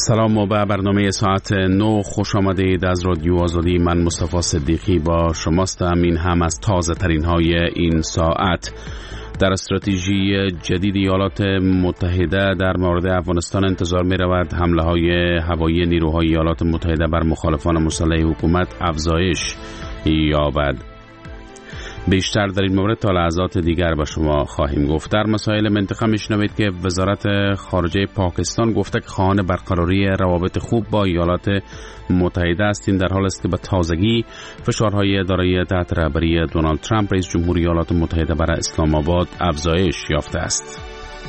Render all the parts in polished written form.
سلام و به برنامه ساعت 9 خوش آمدید از رادیو آزادی. من مصطفی صدیقی با شماستم. این هم از تازه ترین های این ساعت. در استراتژی جدید ایالات متحده در مورد افغانستان انتظار می رود حمله های هوایی نیروهای ایالات متحده بر مخالفان مسلح حکومت افزایش یابد. بیشتر در این مورد تا لحظات دیگر با شما خواهیم گفت. در مسائل منطقه میشنوید که وزارت خارجه پاکستان گفته که خواهان برقراری روابط خوب با ایالات متحده است. این در حال است که به تازگی فشارهای اداره تحت رهبری دونالد ترامپ رئیس جمهوری ایالات متحده بر اسلام آباد افزایش یافته است.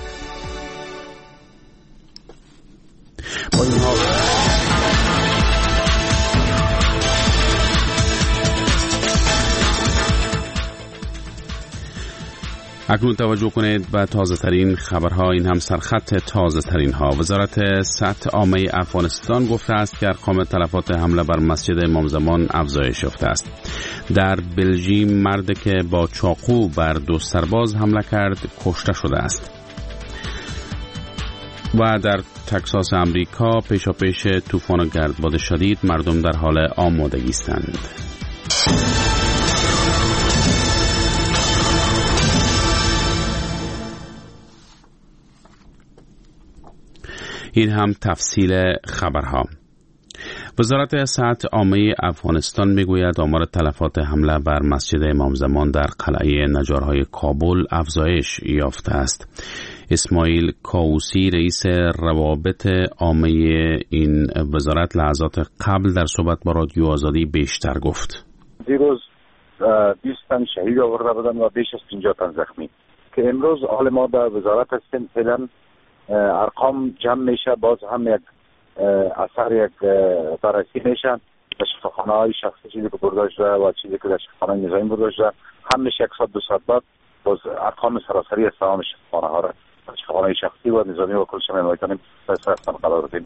اکنون توجه کنید به تازه ترین خبرها. این هم سرخط تازه ترین ها. وزارت صحت عامه افغانستان گفته است که ارقام تلفات حمله بر مسجد امام زمان افزایش یافته است. در بلژیم مردی که با چاقو بر 2 سرباز حمله کرد کشته شده است. و در تگزاس امریکا پیشاپیش طوفان گردباد شدید مردم در حال آمادگی هستند. این هم تفصیل خبرها. وزارت صحت عامه افغانستان میگوید آمار تلفات حمله بر مسجد امام زمان در قلعه نجارهای کابل افزایش یافته است. اسماعیل کاووسی رئیس روابط عامه این وزارت لحظات قبل در صحبت با رادیو آزادی بیشتر گفت. دیروز 20 تن شهید آورده بودن و بیش از 50 تن زخمی که امروز حال ما در وزارت هستیم. فعلا ارقام جمع میشه، باز هم یک اثر یک بررسی میشه. در شفاخانه های شخصی چیزی که برده شده و چیزی که در شفاخانه نظامی برده شده هم میشه 100-200 بعد باز ارقام سراسری از تمام شفاخانه ها را شفاخانه شخصی و نظامی و کلش میکنیم در سرستان قرار دادیم.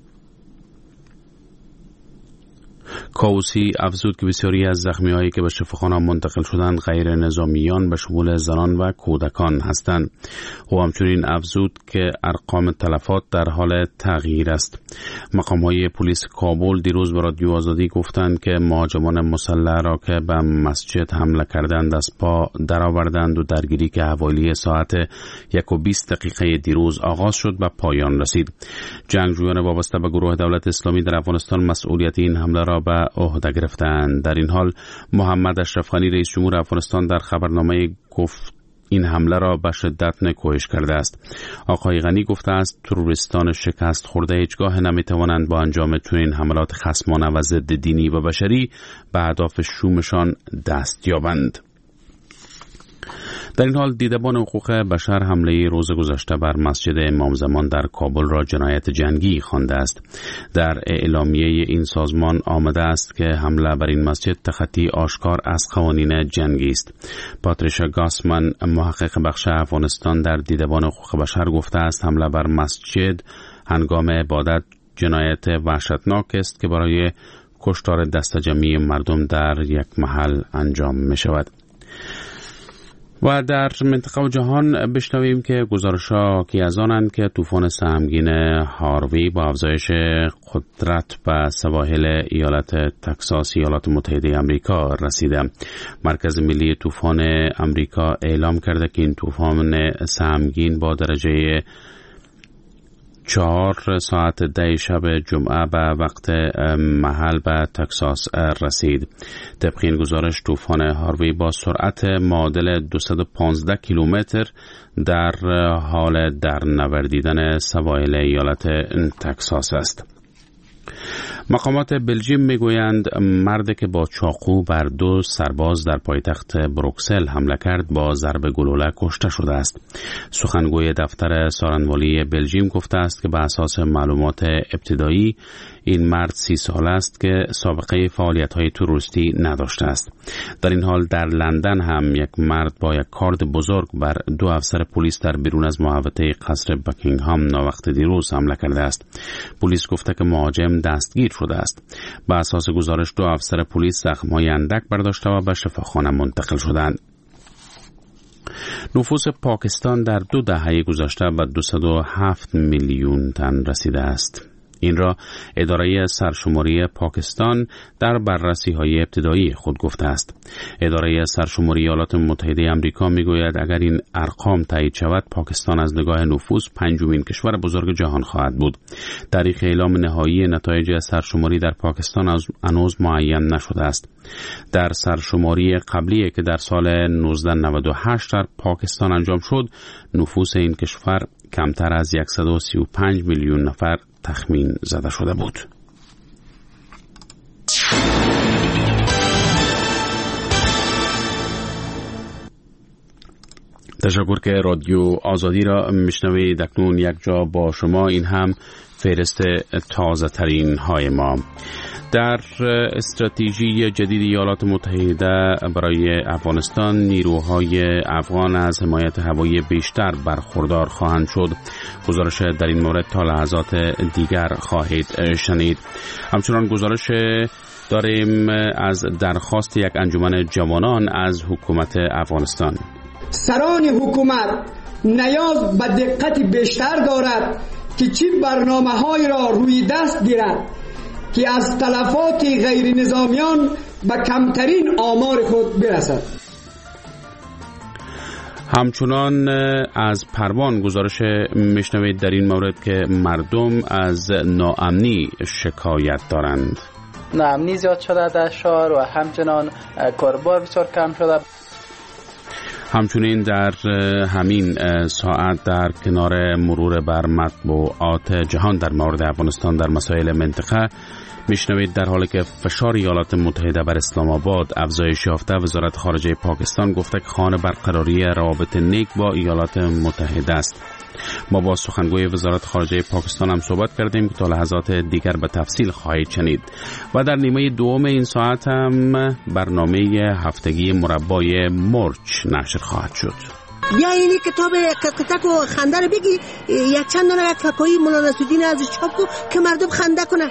کاووسی افزود که بسیاری از زخمی هایی که به شفاخانه منتقل شدند غیر نظامیان به شمول زنان و کودکان هستند. او همچنین افزود که ارقام تلفات در حال تغییر است. مقام های پلیس کابل دیروز به رادیو آزادی گفتند که مهاجمان مسلح را که به مسجد حمله کردند از پا درآوردند و درگیری که حوالی ساعت 1:20 دیروز آغاز شد به پایان رسید. جنگجویان وابسته به گروه دولت اسلامی در افغانستان مسئولیت این حمله را به عهده گرفتند. در این حال محمد اشرف غنی رئیس جمهور افغانستان در خبرنامه گفت این حمله را به شدت نکوهش کرده است. آقای غنی گفته است تروریستان شکست خورده هیچگاه نمیتوانند با انجام چنین حملات خصمانه و ضد دینی و بشری به اهداف شومشان دست یابند. در این حال دیدبان حقوق بشر حمله روز گذشته بر مسجد امام زمان در کابل را جنایت جنگی خوانده است. در اعلامیه این سازمان آمده است که حمله بر این مسجد تخطی آشکار از قوانین جنگی است. پاتریشا گاسمن محقق بخش افغانستان در دیدبان حقوق بشر گفته است حمله بر مسجد هنگام عبادت جنایت وحشتناک است که برای کشتار دست جمعی مردم در یک محل انجام می شود. و در منطقه و جهان بشنویم که گزارش‌ها حاکی از آنند که طوفان سهمگین هاروی با افزایش قدرت به سواحل ایالت تگزاس ایالات متحده آمریکا رسیده. مرکز ملی طوفان آمریکا اعلام کرده که این طوفان سهمگین با درجه 4 ساعت 10 شب جمعه به وقت محل به تگزاس رسید. طبق این گزارش طوفان هاروی با سرعت معادل 215 کیلومتر در حال درنوردیدن سواحل ایالت تگزاس است. مقامات بلژیم میگویند مردی که با چاقو بر 2 سرباز در پایتخت بروکسل حمله کرد با ضرب گلوله کشته شده است. سخنگوی دفتر سارنوالی بلژیم گفته است که به اساس معلومات ابتدایی این مرد 30 سال است که سابقه فعالیت‌های تروریستی نداشته است. در این حال در لندن هم یک مرد با یک کارد بزرگ بر 2 افسر پلیس در بیرون از محوطه قصر بکینگهام ناوقت دیروز حمله کرده است. پلیس گفته که مهاجم دستگیر شده است. به اساس گزارش 2 افسر پلیس زخم‌های اندک برداشته و به شفاخانه منتقل شدند. نفوس پاکستان در 2 دهه گذشته به 207 میلیون تن رسیده است. این را اداره سرشماری پاکستان در بررسی‌های ابتدایی خود گفته است. اداره سرشماری ایالات متحده آمریکا میگوید اگر این ارقام تایید شود، پاکستان از نگاه نفوذ پنجمین کشور بزرگ جهان خواهد بود. تاریخ اعلام نهایی نتایج سرشماری در پاکستان هنوز معین نشده است. در سرشماری قبلی که در سال 1998 در پاکستان انجام شد، نفوس این کشور کمتر از 135 میلیون نفر تخمین زده شده بود. تشکر که رادیو آزادی را میشنوید. اکنون یک جا با شما، این هم فهرست تازه ترین های ما. در استراتژی جدید ایالات متحده برای افغانستان، نیروهای افغان از حمایت هوایی بیشتر برخوردار خواهند شد. گزارش در این مورد تا لحظات دیگر خواهید شنید. همچنان گزارش داریم از درخواست یک انجمن جوانان از حکومت افغانستان. سران حکومت نیاز به دقت بیشتر دارد که چه برنامه‌هایی را روی دست گیرد که از تلفات غیر نظامیان به کمترین آمار خود برسد. همچنان از پروان گزارش میشنوید در این مورد که مردم از ناامنی شکایت دارند. ناامنی زیاد شده در شهر و همچنان کاربار بسیار کم شده. همچنین در همین ساعت در کنار مرور بر مطبوعات جهان در مورد افغانستان در مسائل منطقه میشنوید در حالی که فشار ایالات متحده بر اسلام آباد افزایش یافته، وزارت خارجه پاکستان گفته که خواهان برقراری روابط نیک با ایالات متحده است. ما با سخنگوی وزارت خارجه پاکستان هم صحبت کردیم که تا لحظات دیگر به تفصیل خواهید شنید. و در نیمه دوم این ساعت هم برنامه هفتگی مربای مرچ نشر خواهد شد. بیا اینی کتاب کتک و خنده رو بگی، یک چند دانه ککایی مولانا نصرالدین ازش چاپ کو که مردم خنده کنه.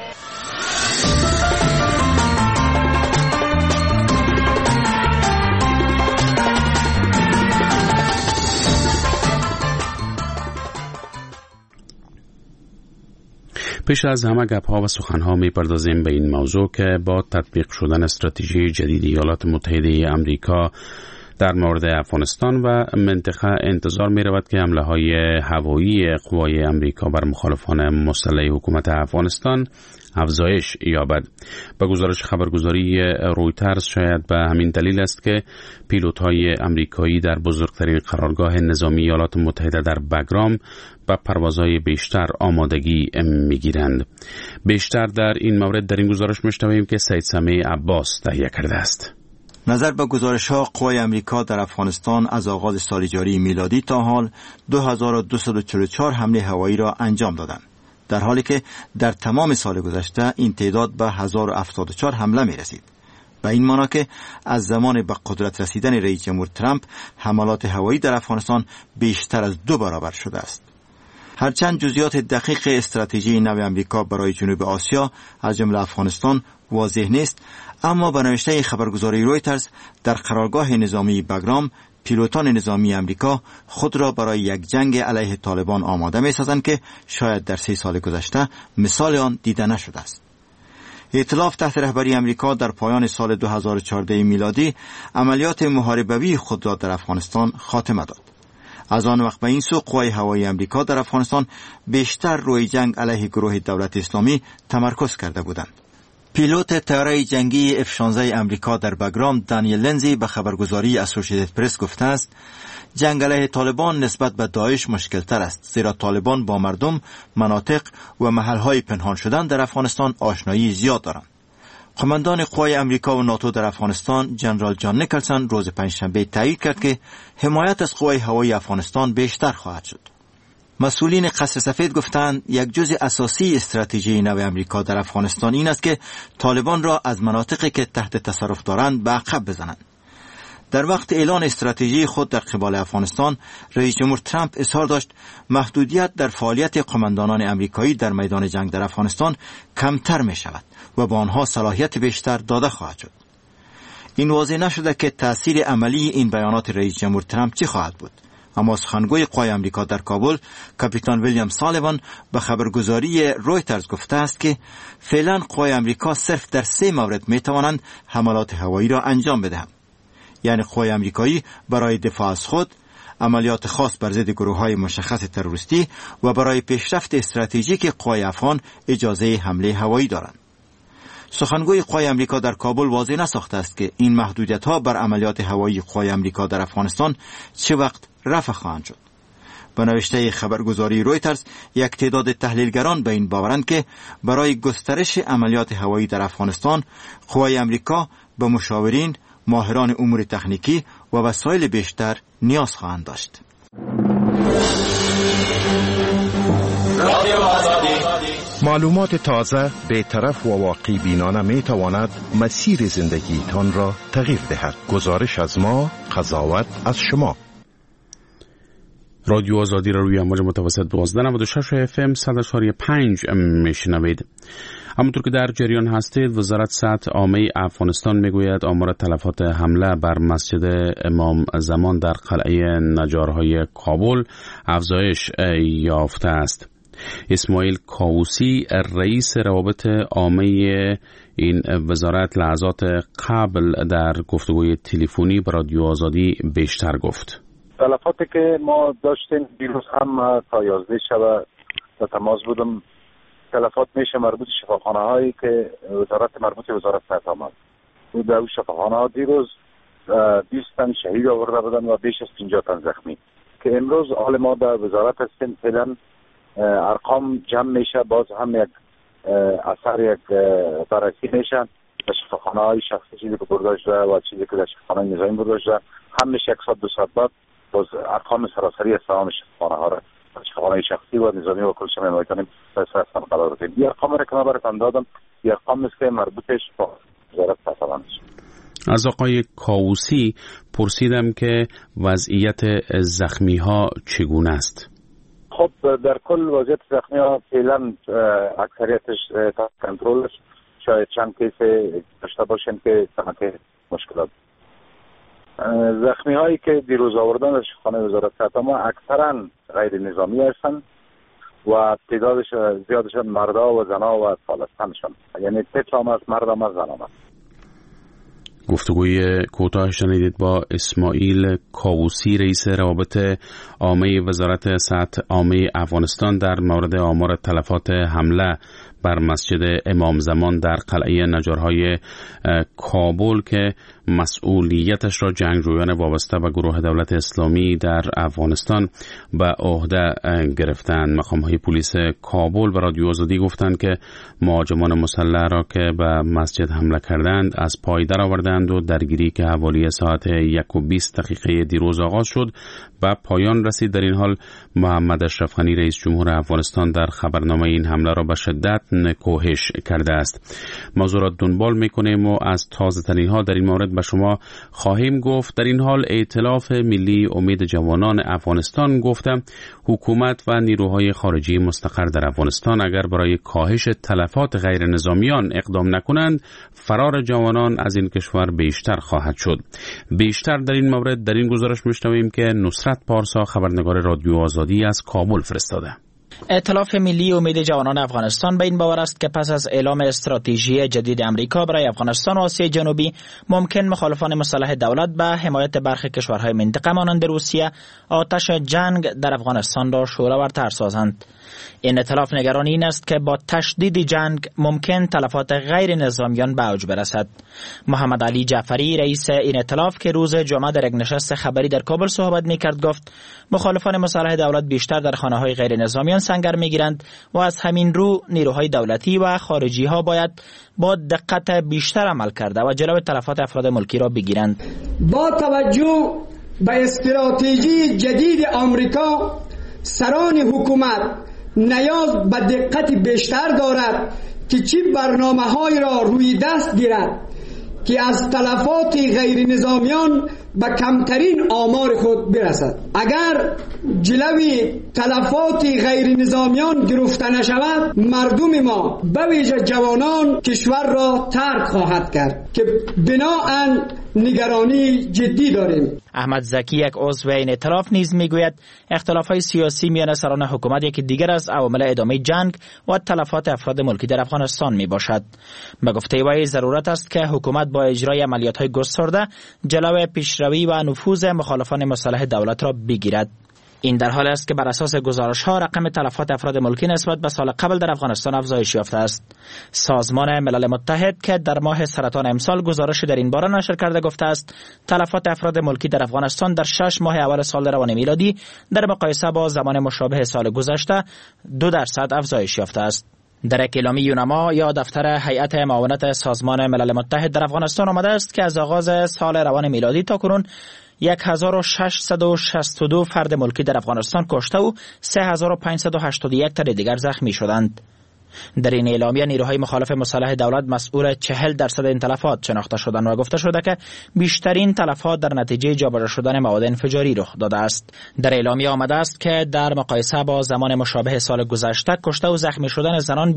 پیش از همه گپ‌ها و سخن‌ها می‌پردازیم به این موضوع که با تطبیق شدن استراتژی جدید ایالات متحده آمریکا در مورد افغانستان و منطقه انتظار می‌رود که حمله‌های هوایی قوای آمریکا بر مخالفان مسلح حکومت افغانستان افزایش یابد. به گزارش خبرگزاری رویترز شاید به همین دلیل است که پیلوت‌های آمریکایی در بزرگترین قرارگاه نظامی ایالات متحده در بگرام با پروازهای بیشتر آمادگی می‌گیرند. بیشتر در این مورد در این گزارش می‌شنویم که سید سمیع عباس تهیه کرده است. نظر به گزارش‌ها، قوای آمریکا در افغانستان از آغاز سال جاری میلادی تا حال 2244 حمله هوایی را انجام دادند، در حالی که در تمام سال گذشته این تعداد به 1074 حمله می رسید. به این معنی که از زمان به قدرت رسیدن رئیس جمهور ترامپ حملات هوایی در افغانستان بیشتر از 2 برابر شده است. هرچند جزئیات دقیق استراتژی نو آمریکا برای جنوب آسیا از جمله افغانستان واضح نیست، اما به نوشته خبرگزاری رویترز در قرارگاه نظامی بگرام پیلوتان نظامی آمریکا خود را برای یک جنگ علیه طالبان آماده می‌سازند که شاید در 3 سال گذشته مثال آن دیده نشده است. ائتلاف تحت رهبری آمریکا در پایان سال 2014 میلادی عملیات محاربوی خود را در افغانستان خاتمه داد. از آن وقت به این سو قوای هوایی آمریکا در افغانستان بیشتر روی جنگ علیه گروه دولت اسلامی تمرکز کرده بودند. پیلوت طیاره جنگی F-16 آمریکا در بگرام دانیل لنزی به خبرگزاری اسوسییتد پرس گفته است جنگ علیه طالبان نسبت به داعش مشکل تر است، زیرا طالبان با مردم، مناطق و محلهای پنهان شدن در افغانستان آشنایی زیاد دارند. قماندان قوای آمریکا و ناتو در افغانستان جنرال جان نیکلسون روز پنجشنبه تایید کرد که حمایت از قوای هوایی افغانستان بیشتر خواهد شد. مسئولین قصر سفید گفتند یک جزء اساسی استراتژی نو آمریکا در افغانستان این است که طالبان را از مناطقی که تحت تصرف دارند به عقب بزنند. در وقت اعلان استراتژی خود در قبال افغانستان، رئیس جمهور ترامپ اصرار داشت محدودیت در فعالیت قماندانان آمریکایی در میدان جنگ در افغانستان کمتر می شود و به آنها صلاحیت بیشتر داده خواهد شد. این واضح نشده که تأثیر عملی این بیانات رئیس جمهور ترامپ چی خواهد بود. اما سخنگوی قوای امریکا در کابل کاپیتان ویلیام سالیوان به خبرگزاری رویترز گفته است که فعلا قوای امریکا صرف در 3 مورد می توانند حملات هوایی را انجام بدهند. یعنی قوای امریکایی برای دفاع از خود، عملیات خاص بر ضد گروه‌های مشخص تروریستی و برای پیشرفت استراتژیک قوای افغان اجازه حمله هوایی دارند. سخنگوی قوای امریکا در کابل واضح نساخته است که این محدودیت‌ها بر عملیات هوایی قوای امریکا در افغانستان چه وقت رفع خواهند شد. به نوشته خبرگزاری رویترز، یک تعداد تحلیلگران به این باورند که برای گسترش عملیات هوایی در افغانستان قوای امریکا به مشاورین، ماهران امور تکنیکی و وسایل بیشتر نیاز خواهند داشت. معلومات تازه، بی‌طرف و واقع بینانه می تواند مسیر زندگیتان را تغییر دهد. گزارش از ما، قضاوت از شما. رادیو آزادی را روی امواج متوسط 1296 FM 100.5 میشنوید. همونطور که در جریان هستید، وزارت صحت عامه افغانستان میگوید آمار تلفات حمله بر مسجد امام زمان در قلعه نجارهای کابل افزایش یافته است. اسماعیل کاووسی، رئیس روابط عامه این وزارت، لحظات قبل در گفتگوی تلفنی با رادیو آزادی بیشتر گفت. تلفاتی که ما داشتیم دیروز هم تا 11 شب در تماس بودم. تلفات میشه مربوط شفاخانه هایی که مربوط وزارت صحت آمد. در شفاخانه ها دیروز 20 تن شهید آورده بودن و بیش از 50 تن زخمی، که امروز حال ما در وزارت هستیم. فعلا ارقام جمع میشه، باز هم یک اثر یک بررسی میشه در شفاخانه های شخصی، چیزی که برداشت و چیزی که در شفاخانه نظامی برداشت، هم میشه 1 ساعت 2 ساعت بعد باز ارقام سراسری از تمام شفاخانه ها را شفاخانه شخصی و نظامی و کلش میکنیم سراسر قرار دادیم. این ارقام را که من براتون دادم، این ارقام است که مربوطش با وزارت صحت است. از آقای کاووسی پرسیدم که وضعیت زخمی ها چگونه است. خب در کل وضعیت زخمی ها فعلا اکثریتش تحت کنترل است. شاید چند کیس داشته باشیم که کمک مشکلات. زخمی هایی که دیروز آوردن در شفاخانه وزارت صحت ما اکثرا غیر نظامی هستند و تعدادش زیادشان مردا و زنا و اطفال هستند، یعنی تتر هم از مرد هم از زن هم. گفتگوی کوتاه شنیدید با اسماعیل کاووسی، رئیس روابط عامه وزارت صحت عامه افغانستان در مورد آمار تلفات حمله بر مسجد امام زمان در قلعه نجارهای کابل که مسئولیتش را جنگجویان وابسته به گروه دولت اسلامی در افغانستان به عهده گرفتند. مقام‌های پلیس کابل به رادیو آزادی گفتند که مهاجمان مسلح را که به مسجد حمله کردند از پای درآوردند و درگیری که حوالی ساعت 1:20 دیروز آغاز شد و پایان رسید. در این حال محمد اشرف غنی رئیس جمهور افغانستان در خبرنامه این حمله را به شدت نکوهش کرده است. موضوع را دنبال میکنیم و از تازه ترین ها در این مورد به شما خواهیم گفت. در این حال ائتلاف ملی امید جوانان افغانستان گفته حکومت و نیروهای خارجی مستقر در افغانستان اگر برای کاهش تلفات غیر نظامیان اقدام نکنند، فرار جوانان از این کشور بیشتر خواهد شد. بیشتر در این مورد در این گزارش میشنویم که نصرت پارسا، خبرنگار رادیو آزادی، از کابل فرستاده. ائتلاف ملی امید جوانان افغانستان به این باور است که پس از اعلام استراتژی جدید امریکا برای افغانستان و آسیای جنوبی، ممکن مخالفان مسلح دولت به حمایت برخی کشورهای منطقه مانند روسیه آتش جنگ در افغانستان را شورآورتر سازند. این ائتلاف نگران این است که با تشدید جنگ ممکن تلفات غیر نظامیان به اوج برسد. محمد علی جعفری، رئیس این ائتلاف که روز جمعه در یک نشست خبری در کابل صحبت می‌کرد، گفت مخالفان مسلح دولت بیشتر در خانه‌های غیر نظامیان سنگر می‌گیرند و از همین رو نیروهای دولتی و خارجی ها باید با دقت بیشتر عمل کرده و جلوی تلفات افراد ملکی را بگیرند. با توجه به استراتژی جدید آمریکا، سران حکومت نیاز به دقت بیشتر دارد که چه برنامه‌هایی را روی دست گیرد که از تلفات غیر نظامیان به کمترین آمار خود برسد. اگر جلوی تلفات غیر نظامیان گرفته نشود، مردم ما به ویژه جوانان کشور را ترک خواهد کرد که بنااً نگرانی جدی داریم. احمد زکی، یک عضو این ائتلاف، نیز میگوید اختلافات سیاسی میان سران حکومت یکی دیگر از عوامل ادامه جنگ و تلفات افراد ملکی در افغانستان می باشد. به گفته وی ضرورت است که حکومت با اجرای عملیات‌های گسترده جلوی پیشروی و نفوذ مخالفان مسلح دولت را بگیرد. این در حال است که بر اساس گزارش‌ها رقم تلفات افراد ملکی نسبت به سال قبل در افغانستان افزایش یافته است. سازمان ملل متحد که در ماه سرطان امسال گزارش در این باره نشر کرده گفته است تلفات افراد ملکی در افغانستان در 6 ماه اول سال روان میلادی در مقایسه با زمان مشابه سال گذشته 2% افزایش یافته است. در یک اعلامیه یونما یا دفتر هیئت معاونت سازمان ملل متحد در افغانستان آمده است که از آغاز سال روان میلادی تا کنون 1662 فرد ملکی در افغانستان کشته و 3581 تن دیگر زخمی شدند. در این اعلامیه نیروهای مخالف مسلح دولت مسئول 40% این تلفات شناخته شدند و گفته شده که بیشترین تلفات در نتیجه جابجا شدن مواد انفجاری رخ داده است. در اعلامیه آمده است که در مقایسه با زمان مشابه سال گذشته کشته و زخمی شدن زنان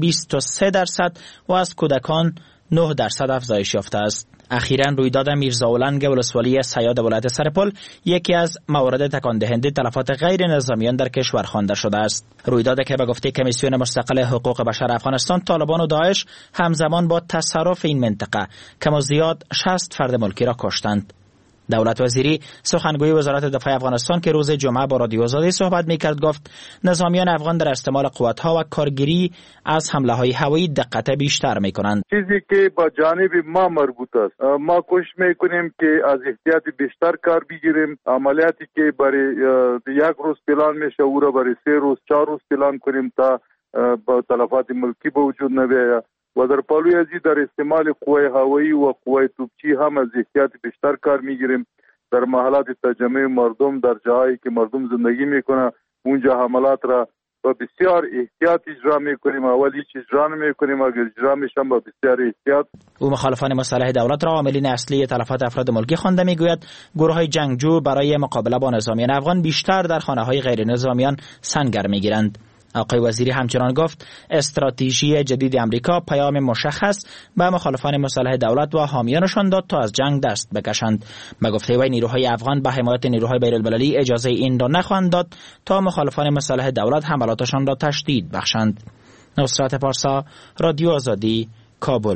23% و از کودکان 9% افزایش یافته است. اخیراً رویداد میرزاولنگ ولسوالی سیاد ولایت سرپل یکی از موارد تکان دهنده تلفات غیر نظامیان در کشور خوانده شده است. رویدادی که به گفته کمیسیون مستقل حقوق بشر افغانستان، طالبان و داعش همزمان با تصرف این منطقه کم و زیاد 60 فرد ملکی را کشتند. دولت وزیری سخنگوی وزارت دفاع افغانستان که روز جمعه با رادیو آزادی صحبت می‌کرد گفت نظامیان افغان در استعمال قوت‌ها و کارگیری از حمله‌های هوایی دقت بیشتر می‌کنند. چیزی که با جانب ما مربوط است، ما کوشش می‌کنیم که از احتیاط بیشتر کار بگیریم. عملیاتی که برای یک روز پلان میشه او را برای 3 روز 4 روز پلان کنیم تا با تلفات ملکی به وجود نیاید. و در پالوی ازی در استعمال قوای هوایی و قوای توپچی هم از احتیاط بیشتر کار میگیریم. در محلات تجمع مردم، در جاهایی که مردم زندگی میکنه، اونجا حملات را با بسیار احتیاط اجرا میکنیم. اولی هیچ اجرا نمیکنیم، اگر اجرا میشن با بسیار احتیاط. او مخالفان مسلح دولت را عاملین اصلی تلفات افراد ملکی خوانده. میگوید گروه‌های جنگجو برای مقابله با نظامیان افغان بیشتر در خانه‌های غیر نظامیان سنگر میگیرند. آقای وزیری همچنان گفت استراتژی جدید امریکا پیام مشخص به مخالفان مسلح دولت و حامیانشان داد تا از جنگ دست بکشند. به گفته وی نیروهای افغان به حمایت نیروهای بین‌المللی اجازه این را نخواهند داد تا مخالفان مسلح دولت حملاتشان را تشدید بخشند. نصرت پارسا، رادیو آزادی، کابل.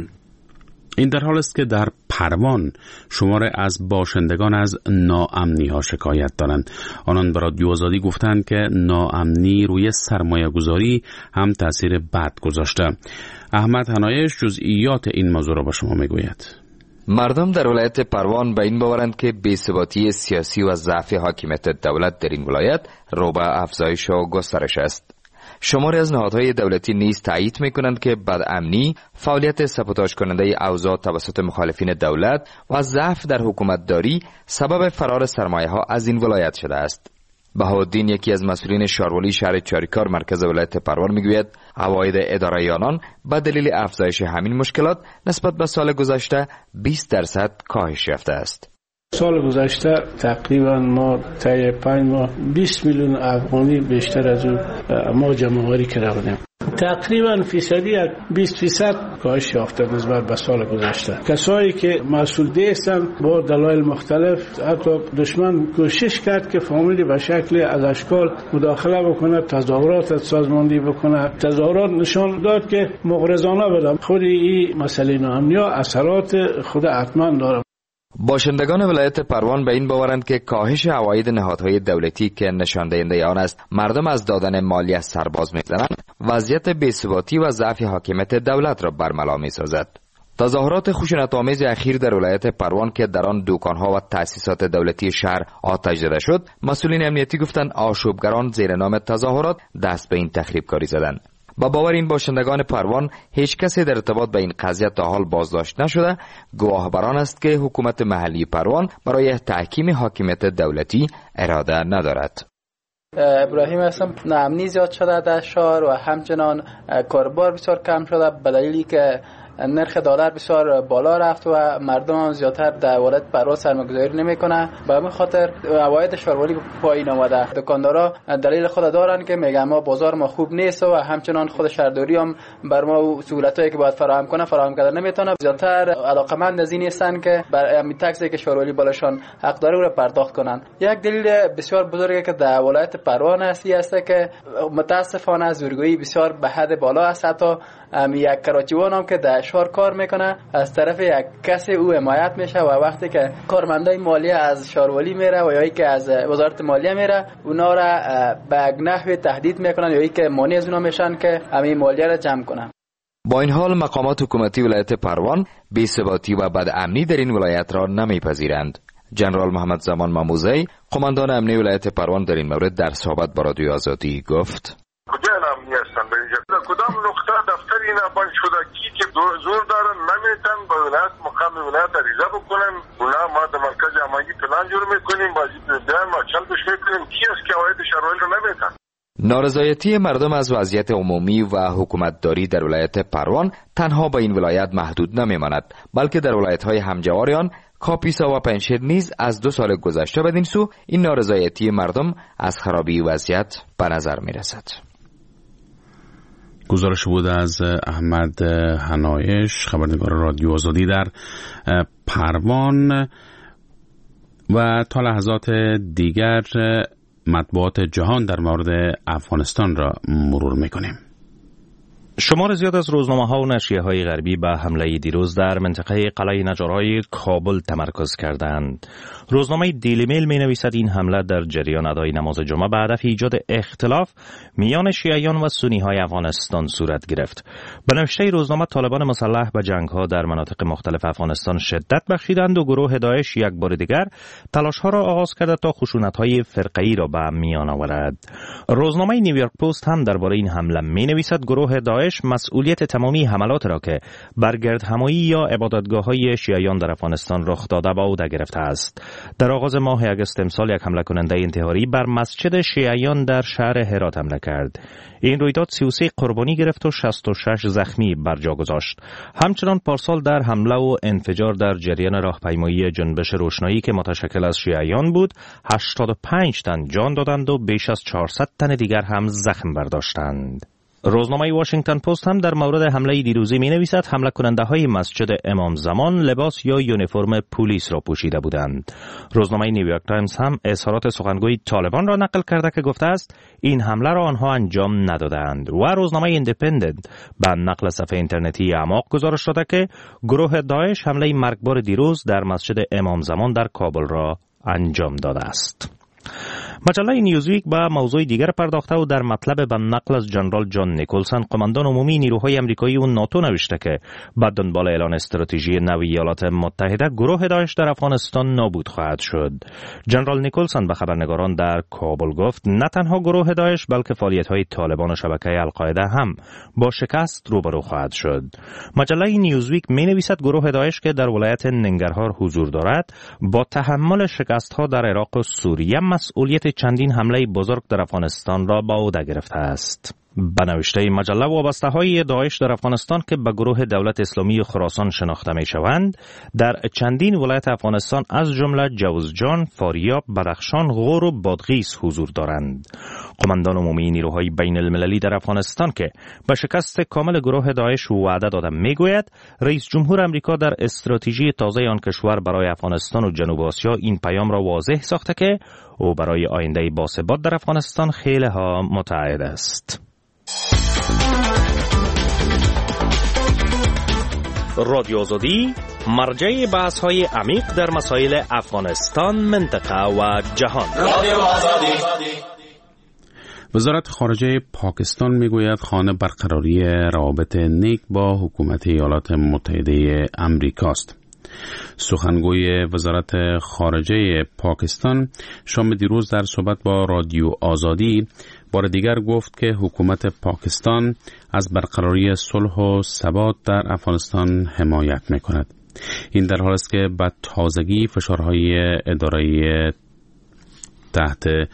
این در حال است که در پروان شمار از باشندگان از ناامنی ها شکایت دارند. آنان به رادیو آزادی گفتند که ناامنی روی سرمایه گذاری هم تاثیر بد گذاشته. احمد حنایش جزئیات این موضوع را به شما میگوید. مردم در ولایت پروان به این باورند که بی‌ثباتی سیاسی و ضعف حاکمیت دولت در این ولایت رو به افزایش و گسترش است. شماری از نهادهای دولتی نیز تایید می‌کنند که بدامنی، فعالیت سابوتاژ کننده اوضاع توسط مخالفین دولت و ضعف در حکومتداری سبب فرار سرمایه‌ها از این ولایت شده است. بهاءالدین، یکی از مسئولین شهرولی شهر چاریکار مرکز ولایت پروان، میگوید عواید اداره آنان به دلیل افزایش همین مشکلات نسبت به سال گذشته 20% کاهش یافته است. سال گذشته تقریبا ما طی 5 ماه 20 میلیون افغانی بیشتر از ما جمع‌آوری کردیم. تقریبا فیصدی 20% کاهش یافته نسبت به سال گذشته. کسایی که مسئول هستند با دلایل مختلف، حتی دشمن کوشش کرد که فامیلی به شکل از اشکال مداخله بکنه، تظاهرات سازماندهی بکنه. تظاهرات نشان داد که مغرضانه بودن. خود این مسئله ناامنی اثرات خود حتما داره. باشندگان ولایت پروان به این باورند که کاهش عواید نهادهای دولتی که نشان دهنده آن است مردم از دادن مالیه سرباز می‌زنند، وضعیت بی‌ثباتی و ضعف حاکمیت دولت را برملا می‌سازد. تظاهرات خشونت‌آمیز اخیر در ولایت پروان که در آن دکان‌ها و تأسیسات دولتی شهر آتش زده شد، مسئولین امنیتی گفتند آشوبگران زیر نام تظاهرات دست به این تخریبکاری زدند. با باور این باشندگان پروان هیچ کسی در ارتباط با این قضیه تا حال بازداشت نشده. گواه بر آن است که حکومت محلی پروان برای تحکیم حاکمیت دولتی اراده ندارد. ابراهیم هستم. ناامنی زیاد شده در شهر و همچنان کاربار بسیار کم شده به دلیلی که نرخ دلار بسیار بالا رفت و مردم هم زیادتر در ولایت پروان سرمایه‌گذاری نمیکنه. به همین خاطر عواید شارولی پایین آمده. دکاندارا دلیل خود دارن که میگن ما بازار ما خوب نیست و همچنان خود شهرداری هم بر ما سهولتایی که باید فراهم کنه فراهم کردن نمیتونه. زیادتر علاقمند از این هستن که بر همین تکسی که شارولی بالاشان حق داره رو پرداخت کنن. یک دلیل بسیار بزرگی که در ولایت پروان است که متاسفانه زورگویی بسیار به حد بالا است. حتی یک کراچیوان هم که در شهر کار میکنه از طرف یک کسی او حمایت میشه و وقتی که کارمندای مالیه از شهرولی میره و یا که از وزارت مالیه میره اونا را به نحوی تهدید میکنن یا که مانع از اونا میشن که همین مالیه را جمع کنن. با این حال مقامات حکومتی ولایت پروان بی‌ثباتی و بدامنی در این ولایت را نمیپذیرند. جنرال محمد زمان ماموزی قماندان امنی ولایت پروان در این مورد در صحبت با رادیو آزادی گفت: کجا امنی هستن در اینجا؟ کدام نقطه دفتر اینا بند شدگی که زور دارن نمیتن با ولایت مقام ولایت عریضه بکنن. اونا ما در مرکز امنیتی پلان جور میکنیم بازی بیان ما چلبش میکنیم. کی است که عواید شهرولی رو نمیتن؟ نارضایتی مردم از وضعیت عمومی و حکومتداری در ولایت پروان تنها به این ولایت محدود نمیماند، بلکه در ولایت‌های همجوار آن کاپیسا و پنشیر نیز از 2 سال گذشته بدین سو این نارضایتی مردم از خرابی وضعیت به نظر می رسد. گزارش بود از احمد حنایش، خبرنگار رادیو آزادی در پروان. و تا لحظات دیگر مطبوعات جهان در مورد افغانستان را مرور می‌کنیم. شمار زیاد از روزنامه‌ها و نشریه‌های غربی به حمله دیروز در منطقه قلعه نجارهای کابل تمرکز کردند. روزنامه دیلی میل می‌نویسد این حمله در جریان ادای نماز جمعه به هدف ایجاد اختلاف میان شیعیان و سنی‌های افغانستان صورت گرفت. به نوشته روزنامه طالبان مسلح به جنگ‌ها در مناطق مختلف افغانستان شدت بخشیدند و گروه داعش یک بار دیگر تلاش‌ها را آغاز کرده تا خشونت‌های فرقه‌ای را به میان آورد. روزنامه نیویورک پست هم درباره این حمله می‌نویسد گروه داعش مسئولیت تمامی حملات را که بر گردهمایی یا عبادتگاه‌های شیعیان در افغانستان رخ داده به عهده گرفته است. در آغاز ماه اگست امسال یک حمله کننده انتحاری بر مسجد شیعیان در شهر هرات حمله کرد. این رویداد 33 قربانی گرفت و 66 زخمی بر جا گذاشت. همچنان پارسال در حمله و انفجار در جریان راهپیمایی جنبش روشنایی که متشکل از شیعیان بود 85 تن جان دادند و بیش از 400 تن دیگر هم زخم برداشتند. روزنامه واشنگتن پست هم در مورد حمله دیروزی می نویسد حمله کننده های مسجد امام زمان لباس یا یونیفرم پلیس را پوشیده بودند. روزنامه نیویورک تایمز هم اظهارات سخنگوی طالبان را نقل کرده که گفته است این حمله را آنها انجام ندادند و روزنامه ایندیپندنت به نقل صفحه اینترنتی اعماق گزارش داده که گروه داعش حمله مرگبار دیروز در مسجد امام زمان در کابل را انجام داده است. مجله نیوزویک به موضوع دیگر پرداخته و در مطلب به نقل از جنرال جان نیکلسن قماندان عمومی نیروهای آمریکایی و ناتو نوشته که بعد دنبال اعلان استراتژی نوی ایالات متحده گروه داعش در افغانستان نابود خواهد شد. جنرال نیکلسن به خبرنگاران در کابل گفت نه تنها گروه داعش بلکه فعالیت‌های طالبان و شبکه القاعده هم با شکست روبرو خواهد شد. مجله نیوزویک می‌نویسد گروه داعش که در ولایت ننگرهار حضور دارد با تحمل شکست‌ها در عراق و سوریه مسئولیت چندین حمله بزرگ در افغانستان را به عهده گرفته است. به نوشته مجله وابسته‌های داعش در افغانستان که به گروه دولت اسلامی خراسان شناخته می‌شوند در چندین ولایت افغانستان از جمله جوزجان، فاریاب، بدخشان، غور و بادغیس حضور دارند. قماندان عمومی نیروهای بین المللی در افغانستان که به شکست کامل گروه داعش وعده داده میگوید رئیس جمهور آمریکا در استراتژی تازه آن کشور برای افغانستان و جنوب آسیا این پیام را واضح ساخته که او برای آینده باثبات در افغانستان خیلی ها متعهد است. رادیو آزادی مرجع بحث های عمیق در مسائل افغانستان، منطقه و جهان. رادیو آزادی. وزارت خارجه پاکستان میگوید خواهان برقراری روابط نیک با حکومت ایالات متحده امریکاست. سخنگوی وزارت خارجه پاکستان شام دیروز در صحبت با رادیو آزادی بار دیگر گفت که حکومت پاکستان از برقراری صلح و ثبات در افغانستان حمایت می‌کند. این در حالی است که به تازگی فشارهای اداری تحت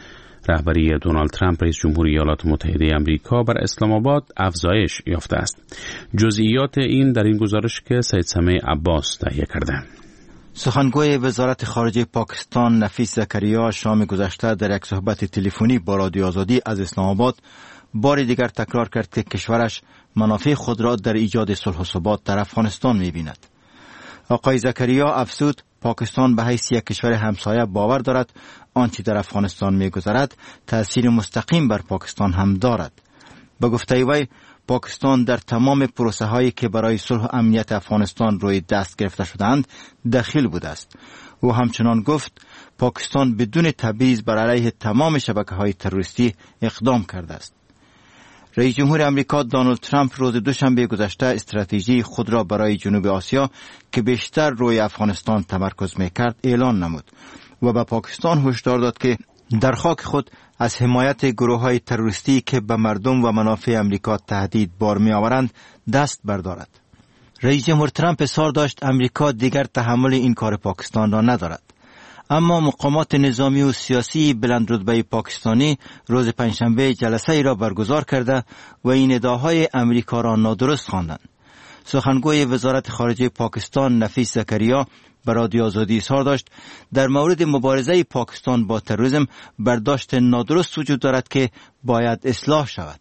رهبری دونالد ترامپ رئیس جمهور ایالات متحده آمریکا بر اسلام آباد افزایش یافته است. جزئیات این در این گزارش که سید سمیع عباس تهیه کرده. سخنگوی وزارت خارجه پاکستان نفیس زکریا شام گذشته در یک صحبت تلفنی با رادیو آزادی از اسلام آباد بار دیگر تکرار کرد که کشورش منافع خود را در ایجاد صلح و ثبات در افغانستان می‌بیند. آقای زکریا افزود پاکستان به حیث یک کشور همسایه باور دارد آنچه در افغانستان می‌گذرد تأثیر مستقیم بر پاکستان هم دارد. به گفته وی پاکستان در تمام پروسه هایی که برای صلح و امنیت افغانستان روی دست گرفته شدند دخیل بوده است. او همچنان گفت پاکستان بدون تبعیض بر علیه تمام شبکه‌های تروریستی اقدام کرده است. رئیس جمهور آمریکا دونالد ترامپ روز دوشنبه گذشته استراتژی خود را برای جنوب آسیا که بیشتر روی افغانستان تمرکز می‌کرد اعلان نمود و به پاکستان هشدار داد که در خاک خود از حمایت گروه‌های تروریستی که به مردم و منافع آمریکا تهدید بار می‌آورند دست بردارد. رئیس جمهور ترامپ اصرار داشت آمریکا دیگر تحمل این کار پاکستان را ندارد. اما مقامات نظامی و سیاسی بلندرتبه پاکستانی روز پنجشنبه جلسه ای را برگزار کرده و این ادعاهای آمریکا را نادرست خواندند. سخنگوی وزارت خارجه پاکستان نفیس زکریا به رادیو آزادی اظهار داشت در مورد مبارزه پاکستان با تروریسم برداشت نادرست وجود دارد که باید اصلاح شود.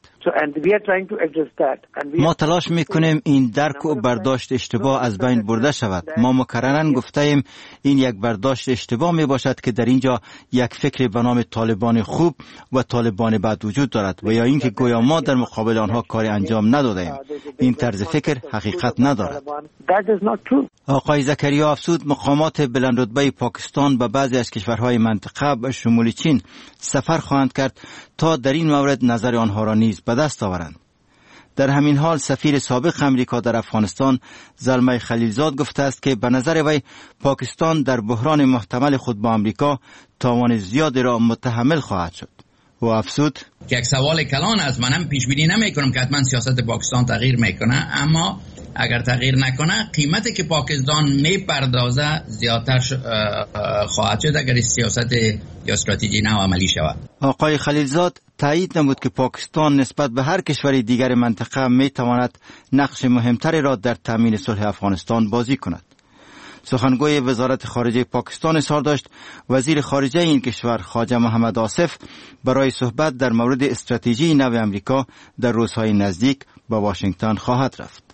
ما تلاش میکنیم این درک و برداشت اشتباه از بین برده شود. ما مکررن گفتیم این یک برداشت اشتباه می باشد که در اینجا یک فکر به نام طالبان خوب و طالبان بد وجود دارد و یا اینکه گویا ما در مقابل آنها کاری انجام ندادیم. این طرز فکر حقیقت ندارد. آقای زکریا افزود مقامات بلندرتبه پاکستان به بعضی از کشورهای منطقه به شمول چین سفر خواهند کرد تا در این مورد نظر آنها را نیز به دست آورند. در همین حال سفیر سابق امریکا در افغانستان زلمه خلیلزاد گفته است که به نظر وی پاکستان در بحران محتمل خود با امریکا تاوان زیادی را متحمل خواهد شد. و افزود که یک سوال کلان از منم پیش بینی نمی‌کنم که حتما سیاست پاکستان تغییر میکنه، اما اگر تغییر نکنه قیمتی که پاکستان میپردازه زیادتر خواهد شد اگر سیاست یا استراتژی نو عملی شود. آقای خلیلزاد تایید نمود که پاکستان نسبت به هر کشور دیگر منطقه میتواند نقش مهمتری را در تامین صلح افغانستان بازی کند. سخنگوی وزارت خارجه پاکستان اظهار داشت وزیر خارجه این کشور خواجه محمد آصف برای صحبت در مورد استراتژی نو آمریکا در روزهای نزدیک به واشنگتن خواهد رفت.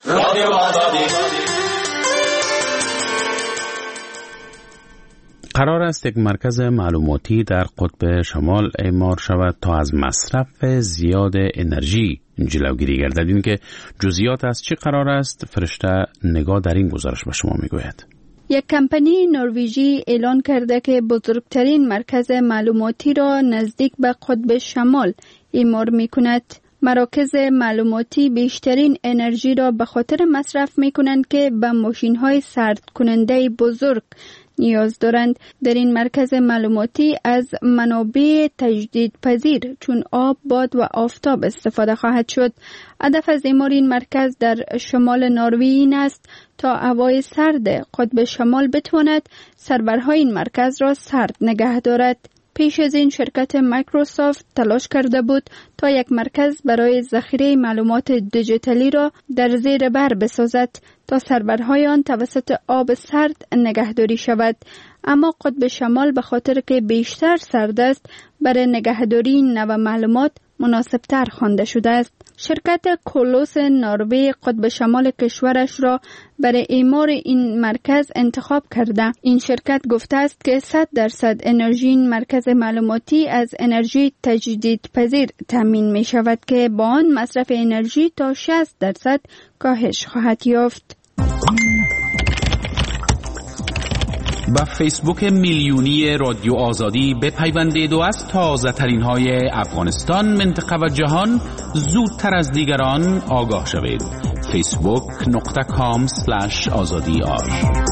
قرار است یک مرکز معلوماتی در قطب شمال اعمار شود تا از مصرف زیاد انرژی جلوگیری گردد. این که جزئیات از چه قرار است فرشته نگاه در این گزارش به شما میگوید. یک کمپانی نروژی اعلان کرده که بزرگترین مرکز معلوماتی را نزدیک به قطب شمال اعمار میکند. مراکز معلوماتی بیشترین انرژی را به خاطر مصرف میکنند که به ماشین‌های سرد کننده بزرگ نیاز دارند. در این مرکز معلوماتی از منابع تجدیدپذیر چون آب، باد و آفتاب استفاده خواهد شد. هدف از اعمار این مرکز در شمال نروژ این است تا هوای سرد قطب شمال بتواند سرورهای این مرکز را سرد نگه دارد. پیش از این شرکت مایکروسافت تلاش کرده بود تا یک مرکز برای ذخیره معلومات دیجیتالی را در زیر بر بسازد تا سرورهای آن توسط آب سرد نگهداری شود، اما قطب شمال به خاطر که بیشتر سرد است برای نگهداری نو معلومات مناسبتر خوانده شده است. شرکت کولوس نروژ قطب شمال کشورش را برای اعمار این مرکز انتخاب کرده. این شرکت گفته است که 100% انرژی این مرکز معلوماتی از انرژی تجدیدپذیر تامین می شود که با آن مصرف انرژی تا 60% کاهش خواهد یافت. با فیسبوک میلیونی رادیو آزادی بپیوندید و از تازه ترین های افغانستان، منطقه و جهان زودتر از دیگران آگاه شوید. facebook.com/azadi.ir.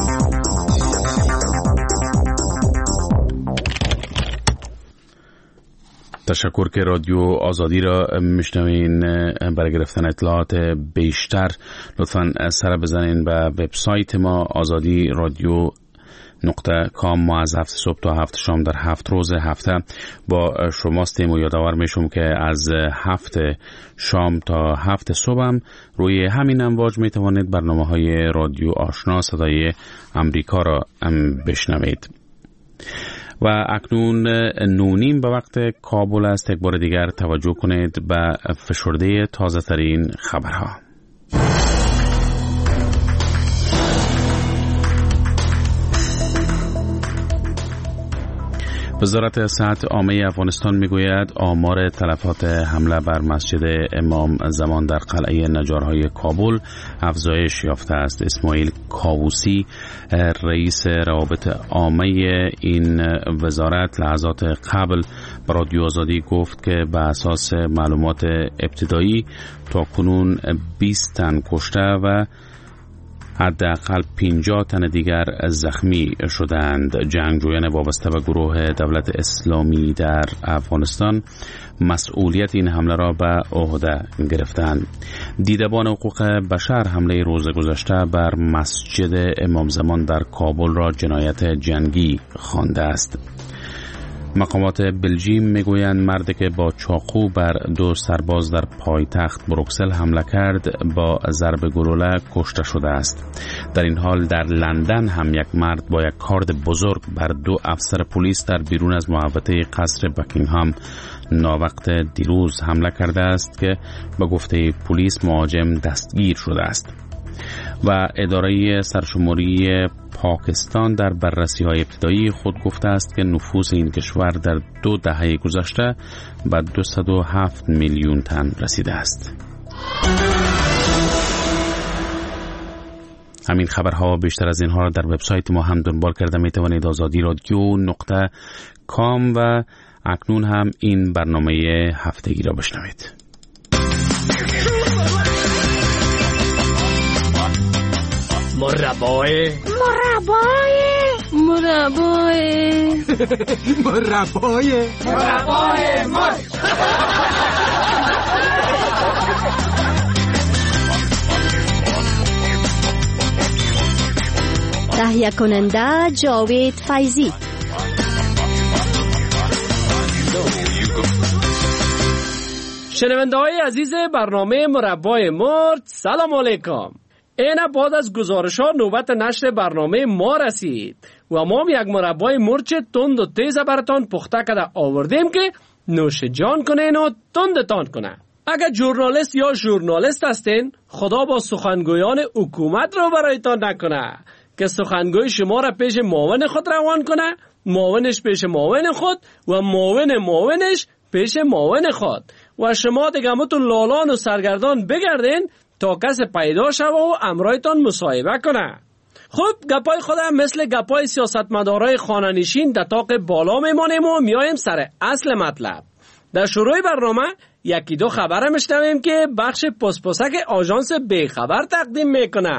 تشکر که رادیو آزادی را میشنوین. برای گرفتن اطلاعات بیشتر لطفاً سر بزنین به وبسایت ما آزادی رادیو نقطه کام ما از 7 صبح تا 7 شام در 7 روز هفته با شماستیم و یادآور میشم که از 7 شام تا 7 صبح هم روی همین امواج میتوانید برنامه‌های رادیو آشنا صدای امریکا را بشنوید. و اکنون 9:30 به وقت کابل است. یک بار دیگر توجه کنید به فشرده تازه ترین خبرها. وزارت صحت عامه افغانستان میگوید آمار تلفات حمله بر مسجد امام زمان در قلعه نجارهای کابل افزایش یافته است. اسماعیل کاووسی رئیس روابط عامه این وزارت لحظات قبل به رادیو آزادی گفت که به اساس معلومات ابتدایی تا کنون 20 تن کشته و حداقل 50 تن دیگر زخمی شدند. جنگجویان وابسته به گروه دولت اسلامی در افغانستان مسئولیت این حمله را به عهده گرفتند. دیدبان حقوق بشر حمله روز گذشته بر مسجد امام زمان در کابل را جنایت جنگی خوانده است. مقامات بلژیم میگویند مردی که با چاقو بر 2 سرباز در پایتخت بروکسل حمله کرد با ضرب گلوله کشته شده است. در این حال در لندن هم یک مرد با یک کارد بزرگ بر 2 افسر پلیس در بیرون از محوطه قصر بکینگهام ناوقت دیروز حمله کرده است که به گفته پلیس مهاجم دستگیر شده است. و اداره سرشماری پاکستان در بررسی‌های ابتدایی خود گفته است که نفوس این کشور در 2 دهه گذشته به 207 میلیون تن رسیده است. همین خبرها بیشتر از اینها را در وبسایت ما هم دنبال کرده می توانید azadiradyo.com و اکنون هم این برنامه هفتگی را بشنوید. مربای تهیه کننده جاوید فیضی. شنونده های عزیز برنامه مربای مرد، سلام علیکم. اینا بعد از گزارش ها نوبت نشر برنامه ما رسید و ما یک مربای مرچ تند و تیز براتان پخته کرده آوردیم که نوش جان کنین و تندتان کنه. اگر ژورنالیست یا ژورنالیست هستین، خدا با سخنگویان حکومت رو برایتان نکنه که سخنگوی شما را پیش معاون خود روان کنه، معاونش پیش معاون خود و معاونش پیش معاون خود و شما دیگه متون لالان و سرگردان بگردین تا کس پیدا شوه و امرایتان مصاحبه کنه. خب گپای خودم مثل گپای سیاستمدارای خانه‌نشین در طاق بالا میمانیم و میایم سر اصل مطلب. در شروع برنامه 1-2 خبر میشنویم که بخش پسپسک آژانس بیخبر تقدیم میکنه.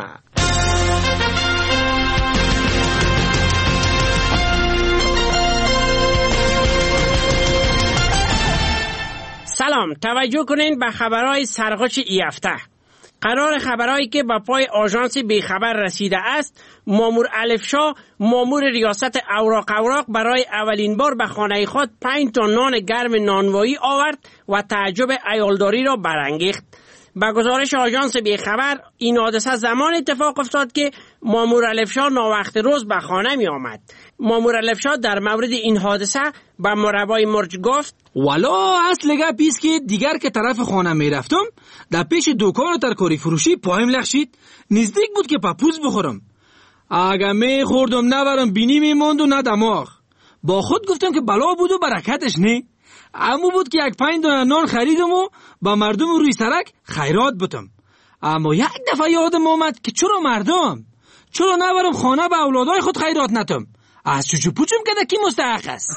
سلام، توجه کنین به خبرهای سرغوش ای هفته. قرار خبرهایی که به پای آژانس بیخبر رسیده است، مامور الفشا مامور ریاست اوراق برای اولین بار به خانه خود 5 تا نان گرم نانوایی آورد و تعجب عیالداری را برانگیخت. به گزارش آژانس بیخبر این حادثه زمان اتفاق افتاد که مامور الفشا ناوقت روز به خانه می آمد. مامور الفشا در مورد این حادثه به مربای مرج گفت: والا اصل گپیست که دیگر که طرف خانه می رفتم در پیش دکان ترکاری فروشی پایم لغشید، نزدیک بود که پاپوز بخورم. اگه می خوردم نبرم بینی می ماند و نه دماغ. با خود گفتم که بلا بود و برکتش نه. اما بود که 1-5 دانه نان خریدم و با مردم روی سرک خیرات بتم. اما یک دفعه یادم آمد که چرا نبرم خانه به اولادای خود خیرات نتم. از چوچو پوچم که کی مستحق است.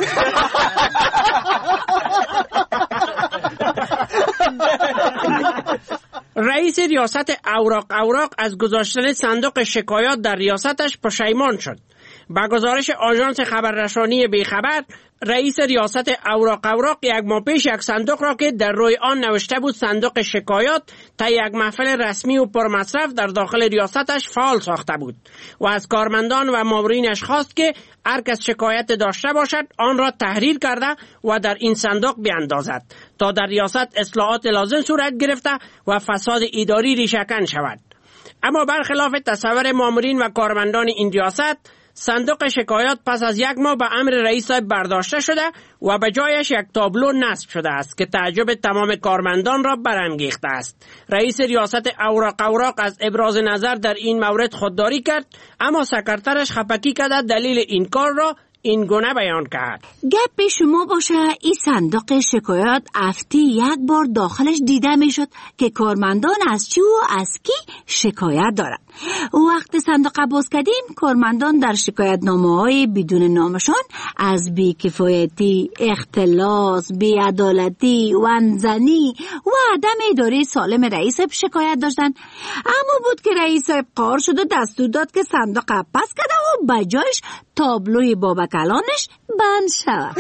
رئیس ریاست اوراق از گذاشتن صندوق شکایات در ریاستش پشیمان شد. با گزارش آژانس خبررسانی بیخبر، رئیس ریاست اوراق یک ماه پیش یک صندوق را که در روی آن نوشته بود صندوق شکایات تا یک محفل رسمی و پرمصرف در داخل ریاستش فعال ساخته بود و از کارمندان و مامورینش خواست که هر کس شکایت داشته باشد آن را تحریر کرده و در این صندوق بیاندازد تا در ریاست اصلاحات لازم صورت گرفته و فساد اداری ریشه‌کن شود. اما برخلاف تصور مامورین و کارمندان این ریاست، صندوق شکایات پس از یک ماه به امر رئیس صاحب برداشته شده و به جایش یک تابلو نصب شده است که تعجب تمام کارمندان را برانگیخته است. رئیس ریاست اوراق از ابراز نظر در این مورد خودداری کرد، اما سکرترش خپکی کرده دلیل این کار را این گونه بیان کرد. گپ شما باشه این صندوق شکایات هفته یک بار داخلش دیده میشد که کارمندان از چی و از کی شکایت دارند. وقت صندوق باز کردیم کارمندان در شکایت نامه‌های بدون نامشان از بی‌کفایتی، اختلاس، بی‌عدالتی، وانزنی و عدم اداره سالم رئیس شکایت داشتن. اما بود که رئیس قار شد و دستور داد که صندوق پس کرده و به جایش تابلوی بابکلانش بند شود.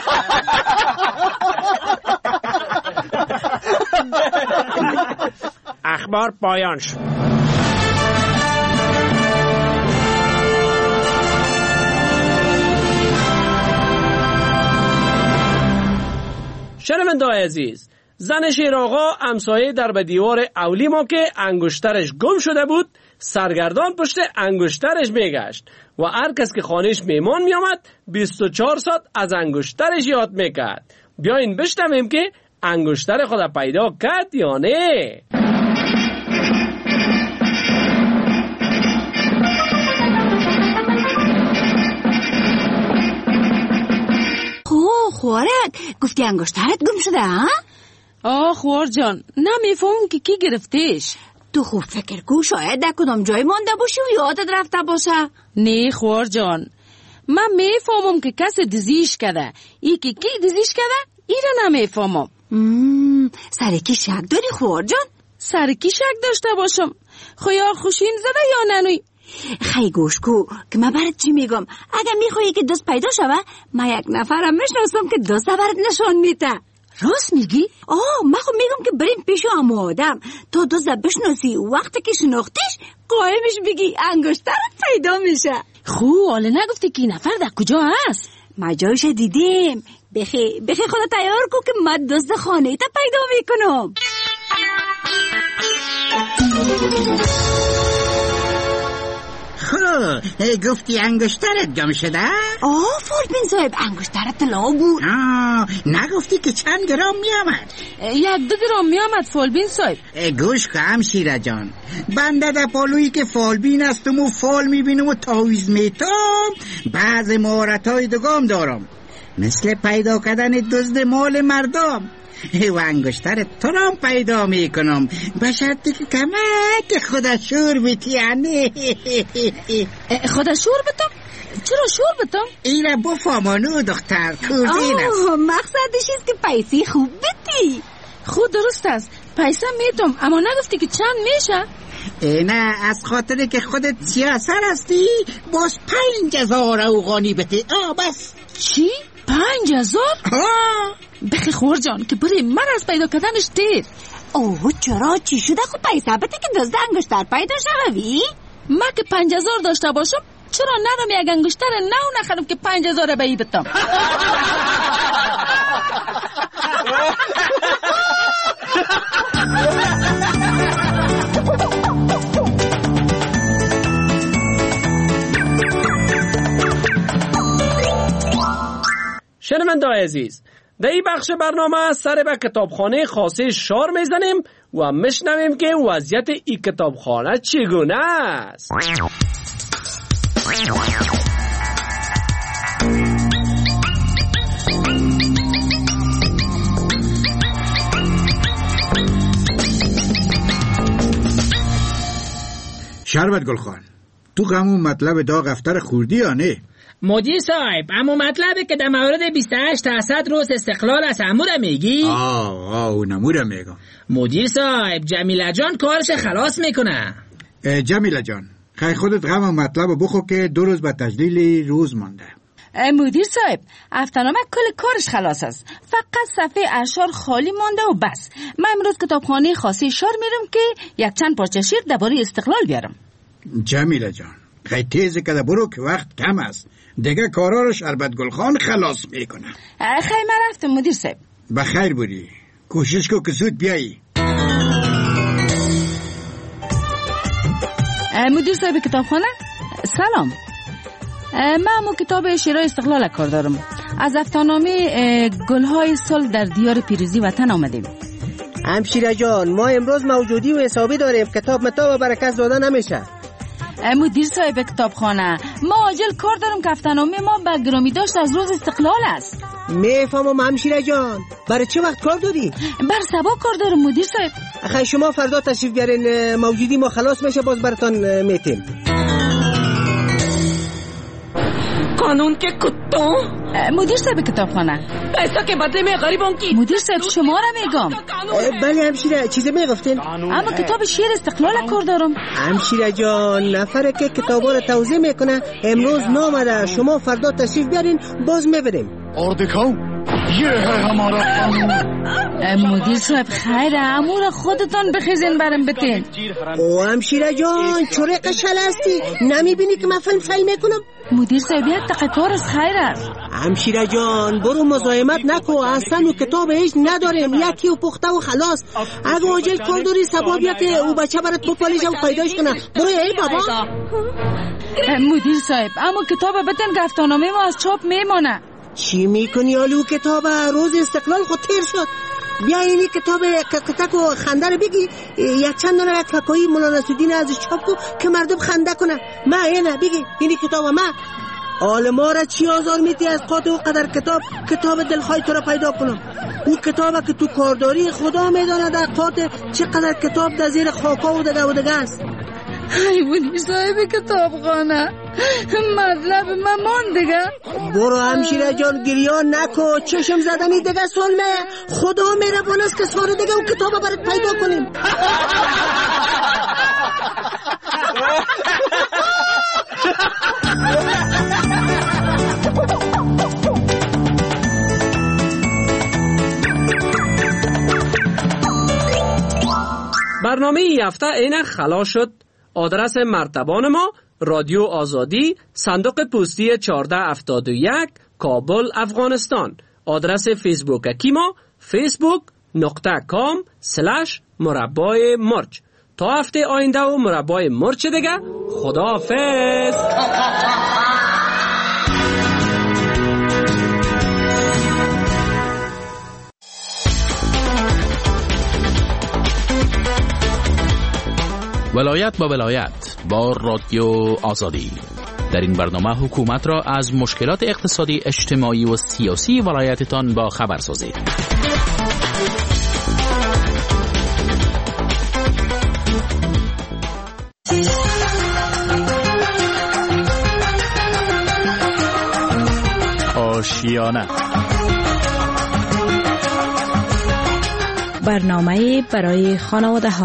اخبار پایان شد. شنونده‌های عزیز، زن شیرآقا همسایه در به دیوار اولی ما که انگشترش گم شده بود سرگردان پشت انگشترش میگشت و هر کس که خانهش میمان میامد 24 ساعت از انگشترش یاد میکرد. بیاین بشنویم که انگشتر خود پیدا کرد یا نه. خوارک گفتی انگشترت گم شده ها؟ خوار جان نمیفهم که کی گرفتیش. تو خوب فکر کو شاید در کدام جای مانده باشی و یادت رفته باشه. نه خوار جان من میفهمم که کسی دزیش کرده، ای که کی دزیش کرده ای را نمیفهمم. سر کی شک داری خوار جان؟ سر کی شک داشته باشم؟ خیال خوشین زده یا ننوی؟ خیلی گوش کو که من برات چی میگم. اگه میخوایی که دوست پیدا شوه من یک نفرم میشناسم که دوست برات نشان میده. راست میگی؟ من خب میگم که بریم پیش عمو آدم تا دوست بشناسی، وقتی که شناختیش قایمش بگی انگشترت پیدا میشه. حالا نگفتی که این نفر در کجا هست؟ من جایش دیدیم. بخی خدا تیار کو که من دوست خانه تا پیدا میکنم. گفتی انگشترت گم شده؟ فولبین صاحب انگشترت طلا بود. نگفتی که چند گرام میامد؟ 1-2 گرام میامد فولبین صاحب. گوش که همشیره جان، بنده در پالویی که فولبین هستم و فال میبینم و تاویز میتم بعض مهارت‌های دگام دارم، مثل پیدا کردن دزد مال مردم و انگشتر تو را پیدا میکنم به شرطی که کمک خدا شور بیتیانه. خدا شور بتم؟ چرا شور بتم؟ ایره بفهمانو دختر کوزین است. مقصدش است که پیسی خوب بتی. خود درست است پیسه میتم، اما نگفتی که چند میشه؟ نه از خاطر که خودت سیاسر هستی باز 5000 اوغانی بتی. بس. چی؟ 5000؟ بخی خور جان که برای من از پیدا کردنش دیر. چرا؟ چی شده؟ خود پیسه بده که دزد انگشتر پیدا شوی؟ من که 5000 داشته باشم چرا ندم یک انگشتر نو نخرم که 5000 به ای بتم؟ شنونده‌های عزیز، در این بخش برنامه سر به کتابخانه خاصه شار میزنیم و میشنویم که وضعیت این کتابخانه چگونه است. شربت گلخان، تو همون مطلب داغ افتر خوردی یا نه؟ مدیر صاحب، اما مطلبه که در مورد 28 تا 100 روز استقلال از هموره میگی؟ اونموره میگم. مدیر صاحب، جمیله جان کارش خلاص میکنه. جمیله جان، خیلی خودت غم مطلب بخو که 2 روز به تجلیل روز مانده. مدیر صاحب، افتنامه کل کارش خلاص است، فقط صفحه اشعار خالی مانده و بس. من امروز کتابخانه خاصی شار میرم که یک چند پارچه شعر درباره استقلال بیارم. جمیله جان، خیلی تیز کده برو که وقت کم است. دیگه کارا رو شربت گلخان خلاص میکنه. خیلی من رفتم مدیر صاحب. بخیر بودی، کوشش کو که زود بیایی. مدیر صاحب کتابخانه سلام. من همون کتاب شعرهای استقلال کار دارم. از افتنامه گلهای صلح در دیار پیروزی وطن آمدیم. همشیره جان، ما امروز موجودی و حسابی داریم، کتاب متاب و برکت داده نمیشه. مدیر صاحب کتابخانه، ما عاجل کار دارم که افتنامه ما به گرامی داشت از روز استقلال است. میفهمم همشیره جان، برای چه وقت کار داری؟ بر سبا کار دارم مدیر صاحب. اخی شما فردا تشریف بیارین، موجودی ما خلاص میشه، باز براتون میتیم. قانون के कुत्तों مدیر صاحب کتابخانه पैसा के बदले में गरीबों की مدیر صاحب شما را میگم. بله همشیره، چیزی میگفتین؟ اما کتاب شعر استقلال کار دارم. همشیره جان، نفره که کتابا رو توضیح میکنه امروز نامده، شما فردا تشریف بیارین باز میبریم. और दिखाओ ये है हमारा कानून. مدیر صاحب خیر، امور خودتان بخیزین برم بتین. او همشیره جان، چوره قشل هستی، نمیبینی که من فیلم میکنم؟ مدیر صاحب یک دقیقه کار است، خیر است. همشیره جان برو مزاحمت نکو، اصلا و کتاب هیچ نداریم، یکی و پخته و خلاص. اگه عاجل کار داری سبا بیا که او بچه برات پوپالیش و پیداش کنه. برو ای بابا. مدیر صاحب اما کتاب بتن که افتنامه ما از چاپ میمانه. چی میکنی آلو؟ کتاب روز استقلال خود تیر شد. بیا اینی کتاب کتک و خنده رو بگی، یک چند دونه ککایی مولانا نصرالدین ازش چاپ کو که مردم خنده کنه. ما اینه بگی اینی کتاب ما. آل ما را چی آزار میتی از قاط و قدر کتاب دلخواه تو را پیدا کنم. اون کتابه که تو کارداری خدا میدانه در قاط چقدر کتاب در زیر خاکا و دگه است. ای مدیر صاحب کتابخانه، مطلب ممان دیگه. برو همشیره جان گریان نکو، چشم زدنی دیگه سلمه. خدا مهربان است که سال دیگه اون کتابه برات پیدا کنیم. برنامه این هفته اینه خلاص شد. آدرس مرتبان ما رادیو آزادی، صندوق پستی 1471 کابل افغانستان. آدرس فیسبوک ما facebook.com/مربای مرچ. تا هفته آینده و مربای مرچ دیگه، خداحافظ. ولایت با ولایت با رادیو آزادی. در این برنامه حکومت را از مشکلات اقتصادی، اجتماعی و سیاسی ولایتتان با خبر سازید. آشیانه، برنامه برای خانواده ها.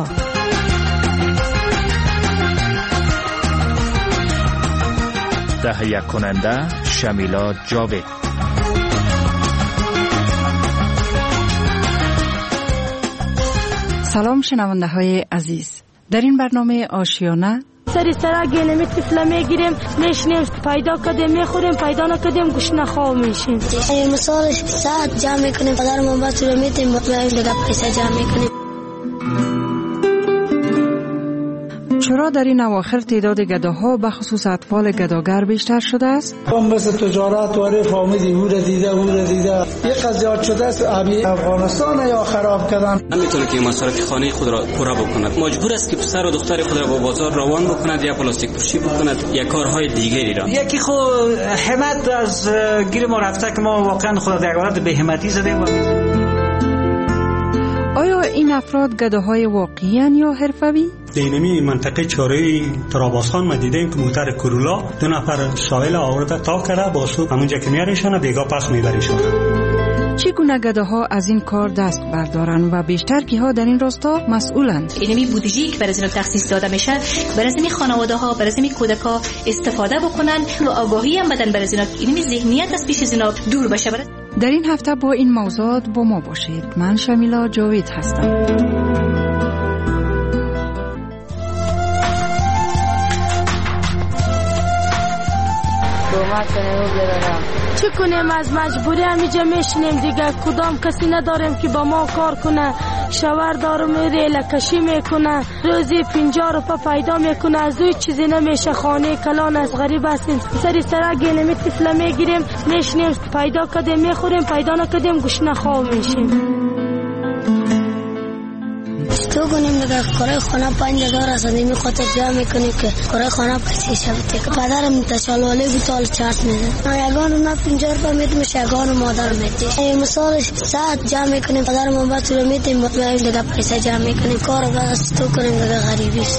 تهیه کننده شمیلا جاوید. سلام شنونده های عزیز، در این برنامه آشیانه سر گلمی طفله میگیریم، میشنیم، پیدا کردیم میخوریم، پیدا نکردیم گوشت نخواه میشیم. مثالش ساعت جمع میکنیم، پدرمون بس رو میتیم مطمئن دیگه پیسه جمع میکنیم. چرا در این اواخر تعداد گداها به خصوص اطفال گداگر بیشتر شده است؟ هم مثل تجارت و رفت آمدی او را دیده یک قضیات شده است. افغانستان یا خراب کردن. نمیتونه که مصارف خانه خود را پورا بکند، مجبور است که پسر و دختر خود را با بازار روان بکند یا پلاستیک فروشی بکند یا کارهای دیگری را. یکی خود همت از گیر ما رفته که ما واقعا خود در حالت بهمتی زدیم. آیا این افراد گداهای واقعی یا حرفوی؟ دینمی منطقه چاره تراباسخان ما دیدیم که موتر کرولا 2 نفر ساحل آورده تا کرده با سوپ همونجا که میارشانه بیگا پس میبریشانه. چگونه گداها از این کار دست بردارند و بیشتر کیها در این راستا مسئولند؟ اینمی بودجه‌ای که برای اینا تخصیص داده میشه برای این خانواده‌ها، برای این کودک‌ها استفاده بکنن و آگاهی هم بدن برای اینا، اینمی ذهنیت از پیش از اینا دور بشه. در این هفته با این موضوعات با ما باشید. من شمیلا جاوید هستم. چه کنیم؟ از مجبوری همیجا میشنیم دیگه. کدام کسی نداریم که با ما کار کنه. شوهر دارم ریله کشی میکنه، روزی 50 روپا پیدا میکنه، از دوی چیزی نمیشه. خانه کلان از غریب هستیم، سری سرک گلمی تفله میگیریم میشنیم، پیدا کردیم میخوریم، پیدا نکردیم گوشنه خواب میشیم. تو کنیم دیگه کارای خانه 5000 رسانده خاطر جمع میکنیم که کارای خانه پیسه شبته که پدرم تشالواله بیتال چارت میده. یگان رو 50 روپا میدیم، یگان مادر میدیم. مثال ساعت جمع میکنیم، پدرم بعد رو میدیم، بعد دیگه پیسه جمع میکنیم. کار بعد تو کنیم دیگه غریبی است.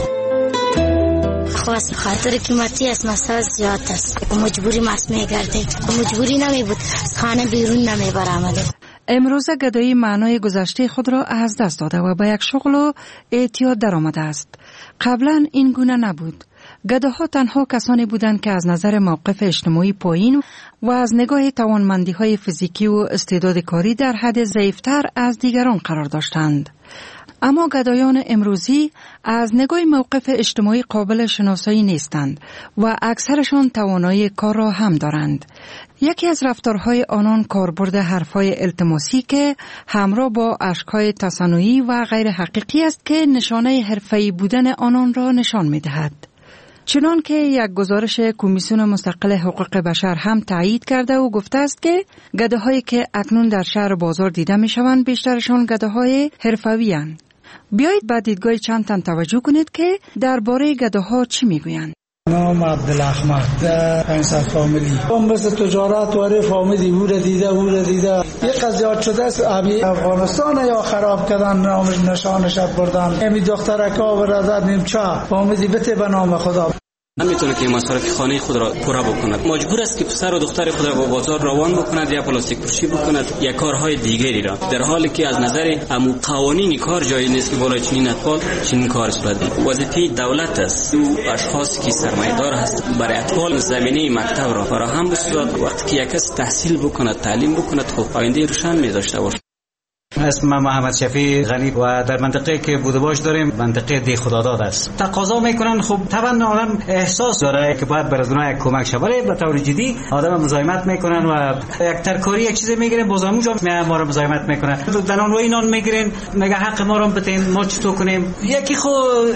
خواست خاطر قیمتی است، مسئله زیاد است. مجبوری مس میگردید، مجبوری نمیبود، خانه بیرون نمیبرامده. امروز گدایی معنای گذشته خود را از دست داده و به یک شغل و اعتیاد در آمده است. قبلا این گونه نبود. گداها تنها کسانی بودند که از نظر موقف اجتماعی پایین و از نگاه توانمندی های فیزیکی و استعداد کاری در حد ضعیفتر از دیگران قرار داشتند. اما گدایان امروزی از نگاه موقف اجتماعی قابل شناسایی نیستند و اکثرشان توانایی کار را هم دارند. یکی از رفتارهای آنان کاربرد حرفهای التماسی که همراه با اشک‌های تصنعی و غیر حقیقی است که نشانه حرفه‌ای بودن آنان را نشان می‌دهد. چنان که یک گزارش کمیسیون مستقل حقوق بشر هم تایید کرده و گفته است که گداهایی که اکنون در شهر بازار دیده می‌شوند بیشترشان گداهای حرفه‌ای‌اند. بیایید به دیدگاه چند تن توجه کنید که درباره گداها چی میگویند. نام عبدالاحمد 500 فامیلی هم مثل تجارت واره فامیلی بوده دیده یک قضیات شده است. ابی افغانستان یا خراب کردن نامش نشانش بردن امی دخترکا برادر نیمچه فامیلی بته به نام خدا نمیتونه که مصارف خانه خود را پورا بکند. مجبور است که پسر و دختر خود را با بازار روان بکند یا پلاستیک فروشی بکند یا کارهای دیگری را، در حالی که از نظر قوانین کار جایی نیست که بالای چنین اطفال چنین کار صورت بگیرد. وظیفه دولت است او اشخاصی که سرمایه‌دار هست برای اطفال زمینه مکتب را فراهم بسازد. وقتی که یک کس تحصیل بکند، تعلیم بکند، خب آینده روشن می داشته باشد. اسم من محمد شفیع غنی و در منطقه که بودباش داریم منطقه دی خداداد است. تقاضا میکنن، خب طبعا آدم احساس داره که باید بر از اونها یک کمک شه، ولی به طور جدی آدم مزاحمت میکنن و یک ترکاری یک چیز میگیرن باز اونجا ما رو مزاحمت میکنن. تو دنان و اینان میگیرن، میگه حق ما رو بتین، ما چطور کنیم؟ یکی خو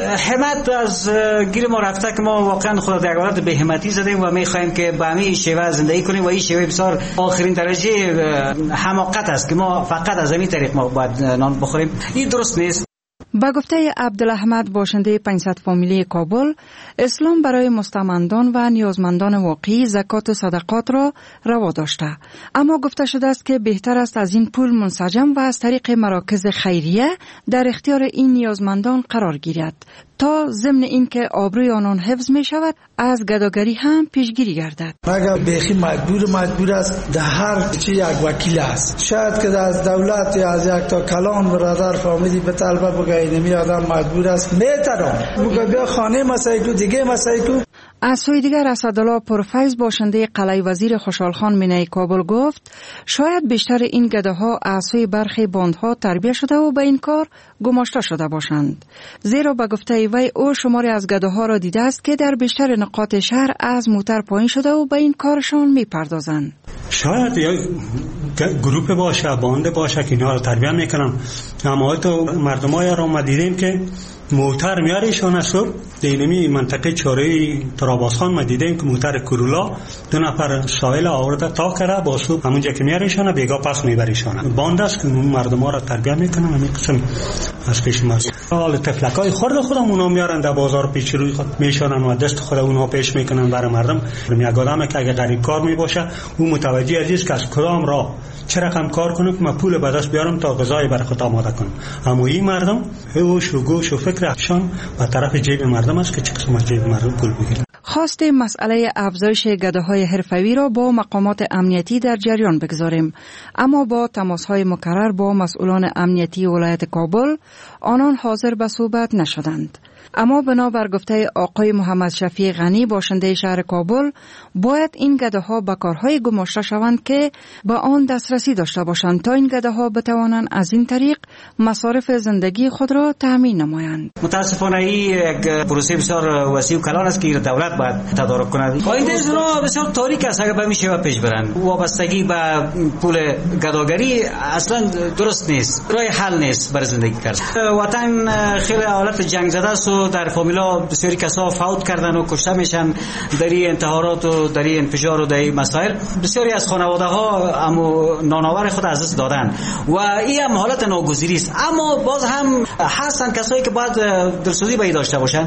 همت از گیر ما رفته که ما واقعا خدا در حالت به همتی زدیم و میخوایم که با همین شیوه زندگی کنیم و این شیوه بسیار آخرین درجه حماقت است که ما فقط از همین طریق ما باید نان بخوریم. این درست نیست. با گفته عبدالاحمد باشنده 500 فامیلی کابل، اسلام برای مستمندان و نیازمندان واقعی زکات و صدقات را روا داشته، اما گفته شده است که بهتر است از این پول منسجم و از طریق مراکز خیریه در اختیار این نیازمندان قرار گیرد تا ضمن این که آبروی آنان حفظ می شود از گداگری هم پیشگیری گردد. اگر بیخی مجبور است در هر چی یک وکیل است، شاید که از دولت یا از یک تا کلان برادر فامیلی به طلبه بگه اینمی آدم مجبور است میترم بگه بیا خانه مسایکو دیگه مسایکو. از سوی دیگر اسدالله پرفیض باشنده قلعه وزیر خوشحالخان مینای کابل گفت شاید بیشتر این گداها از سوی برخی باندها تربیه شده و به این کار گماشته شده باشند، زیرا به گفته وی او شماری از گداها را دیده است که در بیشتر نقاط شهر از موتر پایین شده و به این کارشان میپردازند. شاید یا گروپ باشه، باند باشه که اینا رو تربیه میکنن، اما تو مردمای را ما دیدیم که موتر میاریشان است. دینمی منطقه چاره تراباسخان ما دیدیم که موتر کرولا 2 نفر سایل آورده تا کرده با سوب همونجا که میاریشان بیگا پس میبریشان. باند است که مردم ها را تربیه میکنن. همین قسم از پیش مردم حال تفلکای خورد خودم اونا میارن در بازار پیش روی خود میشانن و دست خود اونها پیش میکنن برای مردم. یک آدم که اگه غریب کار میباشه او متوجه عزیز که از کدام راه چه رقم کار کنم که من پول به دست بیارم تا غذای برای خود آماده کنم. اما این مردم هوش و گوش و فکرشان به طرف جیب مردم است که چه قسم از جیب مردم پول بگیرن. خواست مسئله افزایش گداهای حرفه‌ای را با مقامات امنیتی در جریان بگذاریم، اما با تماس‌های مکرر با مسئولان امنیتی ولایت کابل آنان حاضر به صحبت نشدند. اما بنابر گفته آقای محمد شفیع غنی باشنده شهر کابل، باید این گداها به کارهای گماشته شوند که به آن دسترسی داشته باشند تا این گداها بتوانند از این طریق مصارف زندگی خود را تامین نمایند. متاسفانه این یک پروسه بسیار وسیع و کلان است که دولت باید تدارک کند. آینده زنا بسیار تاریک است اگر به این شیوه پیش برند. وابستگی به پول گداگری اصلا درست نیست، راه حل نیست برای زندگی کردن. وطن خیلی حالت جنگ زده است و در فامیلا بسیاری کسا فوت کردن و کشته میشن در این انتحارات و در این انفجار و در این مسائل. بسیاری از خانواده ها امو نانآور خود از دست دادن و این هم حالت ناگزیری است. اما باز هم هستن کسایی که باید دلسوزی به داشته باشن.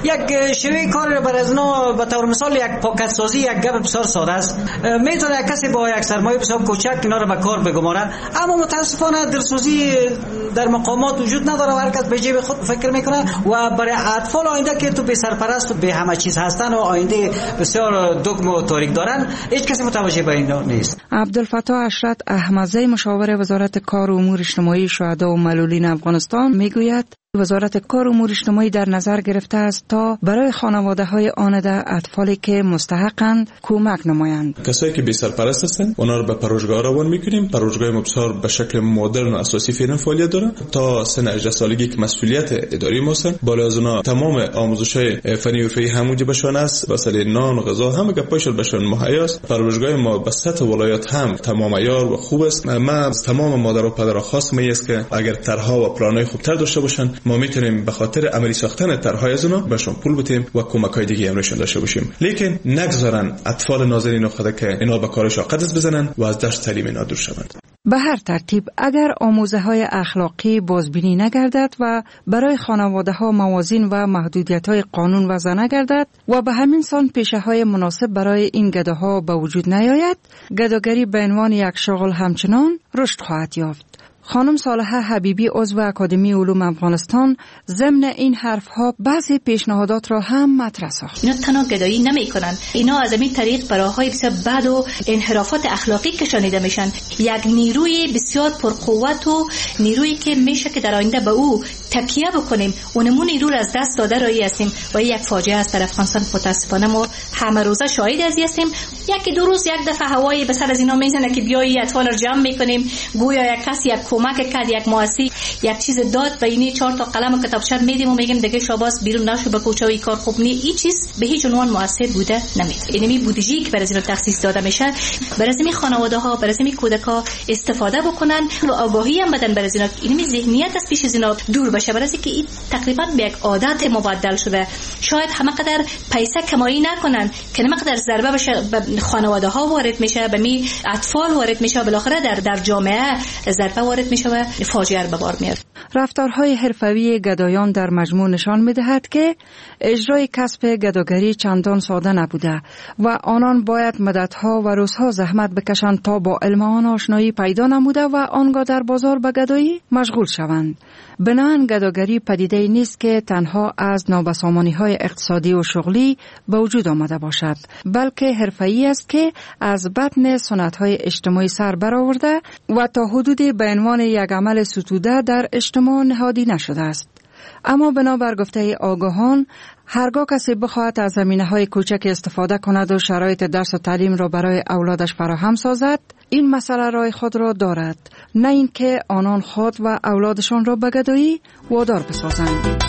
یک شیوه کار برای از اینا به طور مثال یک پاکت سازی یک گپ بسیار ساده است. میتونه کسی با یک سرمایه بسیار کوچک اینا رو به کار بگماره، اما متاسفانه دلسوزی در مقامات وجود نداره و هر کس به جیب خود فکر میکنه و برای اطفال آینده که تو به سرپرست و به همه چیز هستن و آینده بسیار دگم و تاریک دارن، هیچ کسی متوجه به اینا نیست. عبدالفتاح اشرت احمدزی مشاور وزارت کار و امور اجتماعی شهدا و معلولین افغانستان میگوید وزارت کار و امور اجتماعی در نظر گرفته است تا برای خانواده‌های آنده اطفالی که مستحقند کمک نمایند. کسایی که بی سرپرست هستند اونا رو به پروژه‌ها روان می‌کنیم. پروژه‌های مبصر به شکل مدرن و اساسی فعلا فعالیت داره تا سن 18 سالگی که مسئولیت اداری ماست. بالا از اونا تمام آموزش‌های فنی و حرفه‌ای همونجا بشون است، وسایل نان و غذا همه گپاشون بشون مهیا است. پروژه‌های ما به سطح ولایت هم تمام عیار و خوب است. ما از تمام مادر و پدرها خواست است که اگر طرح‌ها و پلان‌های خوبتر داشته باشن ما میتونیم به خاطر عملی ساختن طرح‌های از اونا بهشون پول بدیم و کمک‌های دیگه هم نشون داشته باشیم. لیکن نگذارن اطفال نازنین خود که اینا به کارش قدس بزنن و از درس تعلیم اینا دور شوند. به هر ترتیب اگر آموزه‌های اخلاقی بازبینی نگردد و برای خانواده‌ها موازین و محدودیت‌های قانون وضع نگردد و به همین سان پیشه‌های مناسب برای این گداها به وجود نیاید، گداگری به عنوان یک شغل همچنان رشد خواهد یافت. خانم صالحه حبیبی عضو اکادمی علوم افغانستان ضمن این حرفها بعضی پیشنهادات را هم مطرح ساخت. اینا تنها گدایی نمیکنن، اینا از این طریق براهای بسیار بد و انحرافات اخلاقی کشانیده میشن. یک نیروی بسیار پرقوت و نیرویی که میشه که در آینده به او تکیه بکنیم، اونمون نیرو را از دست داده رایی هستیم و یک فاجعه است در افغانستان. متاسفانه ما همه روزه شاهد از هستیم. یکی دو روز یک دفعه هوایی به سر از اینا میزنه که بیایی اطفال رو جمع میکنیم، گویا یک کسی یک کمک کرد، یک مؤسسه یک چیز داد و اینی 4 تا قلم و کتابچه میدیم و میگیم دیگه شاباس بیرون نشو به کوچه و این کار خوب نیست. این چیز به هیچ عنوان مؤثر بوده نمیتونه. اینمی بودجه‌ای که برای اینا تخصیص داده میشه برای این خانواده‌ها، برای این کودک‌ها استفاده بکنن و آگاهی هم بدن برای اینا. اینمی ذهنیت از پیش از اینا دور بشه، برای اینکه این تقریبا به یک عادت مبدل شده. شاید همه قدر پیسه کمایی نکنن که همه قدر ضربه بشه به خانواده‌ها وارد میشه، به می اطفال وارد میشه، بالاخره در جامعه ضربه وارد میشه و فاجعه به بار میاد. رفتارهای حرفه‌ای گدایان در مجموع نشان می‌دهد که اجرای کسب گداگری چندان ساده نبوده و آنان باید مدت‌ها و روزها زحمت بکشند تا با علم آن آشنایی پیدا نموده و آنگاه در بازار به گدایی مشغول شوند. بنابراین گداگری پدیده‌ای نیست که تنها از نابسامانی‌های اقتصادی و شغلی به وجود آمده باشد، بلکه حرفه‌ای است که از بطن سنت‌های اجتماعی سر برآورده و تا حدودی به عنوان یک عمل ستوده در اجتماع نهادی نشده است. اما بنابر گفته آگاهان، هرگاه کسی بخواهد از زمینه‌های کوچک استفاده کند و شرایط درس و تعلیم را برای اولادش فراهم سازد، این مسئله رای خود را دارد، نه اینکه آنان خود و اولادشان را به گدایی وادار بسازند.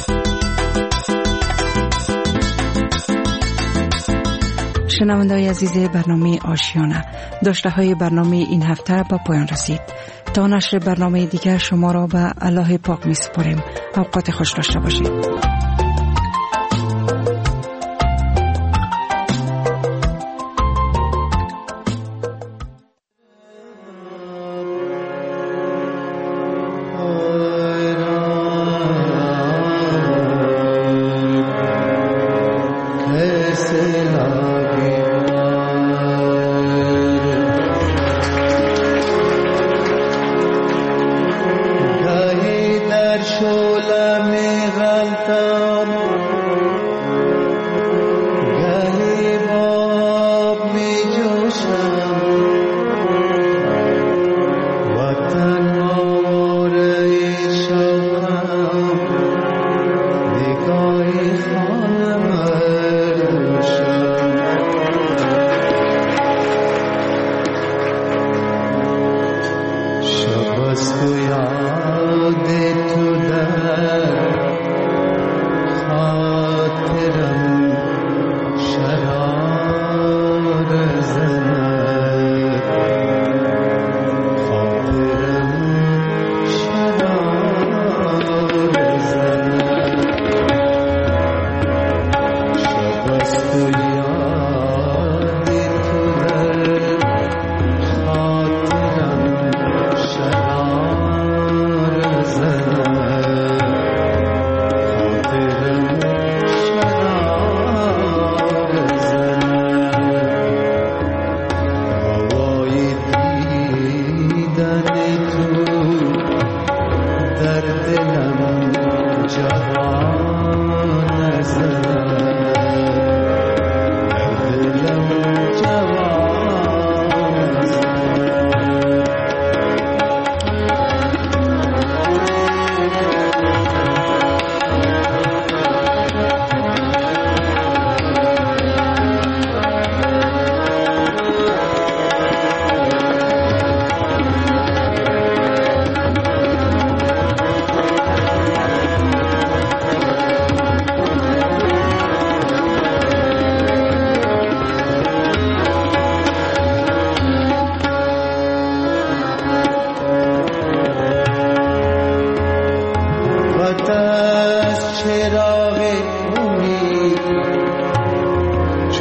شنونده‌های عزیز برنامه آشیانه، داشته‌های برنامه این هفته به پایان رسید. تا نشر برنامه دیگر شما را به الله پاک می سپاریم. اوقات خوش داشته باشید. شعله می غلطم گهی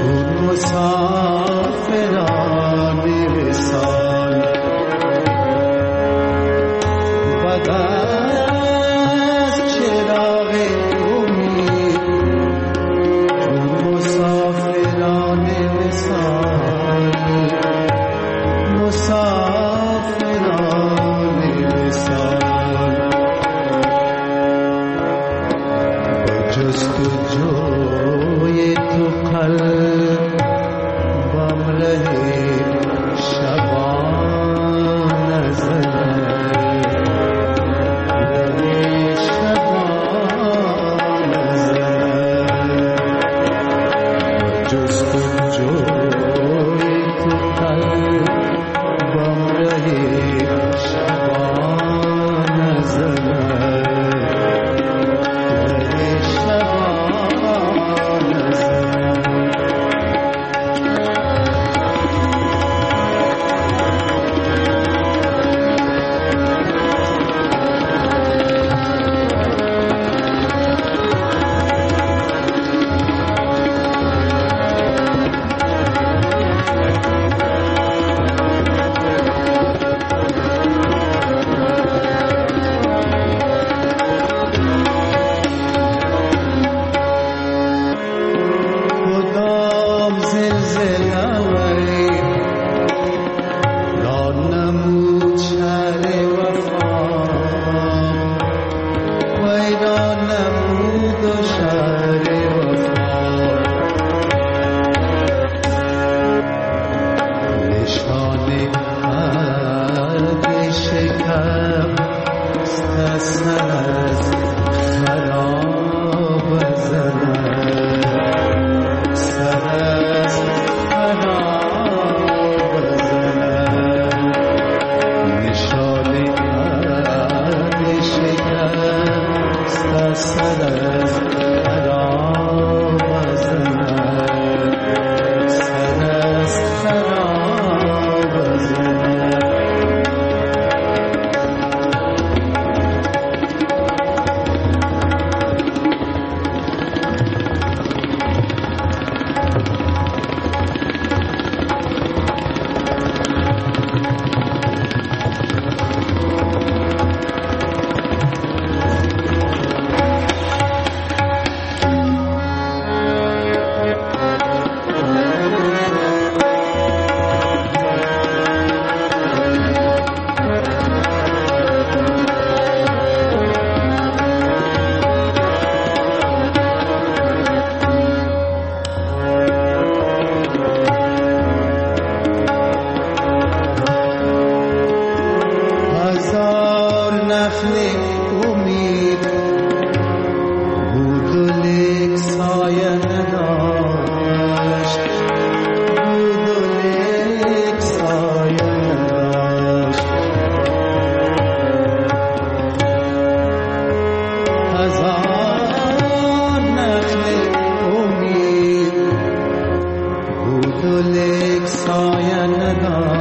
تو لیک سایه نداشت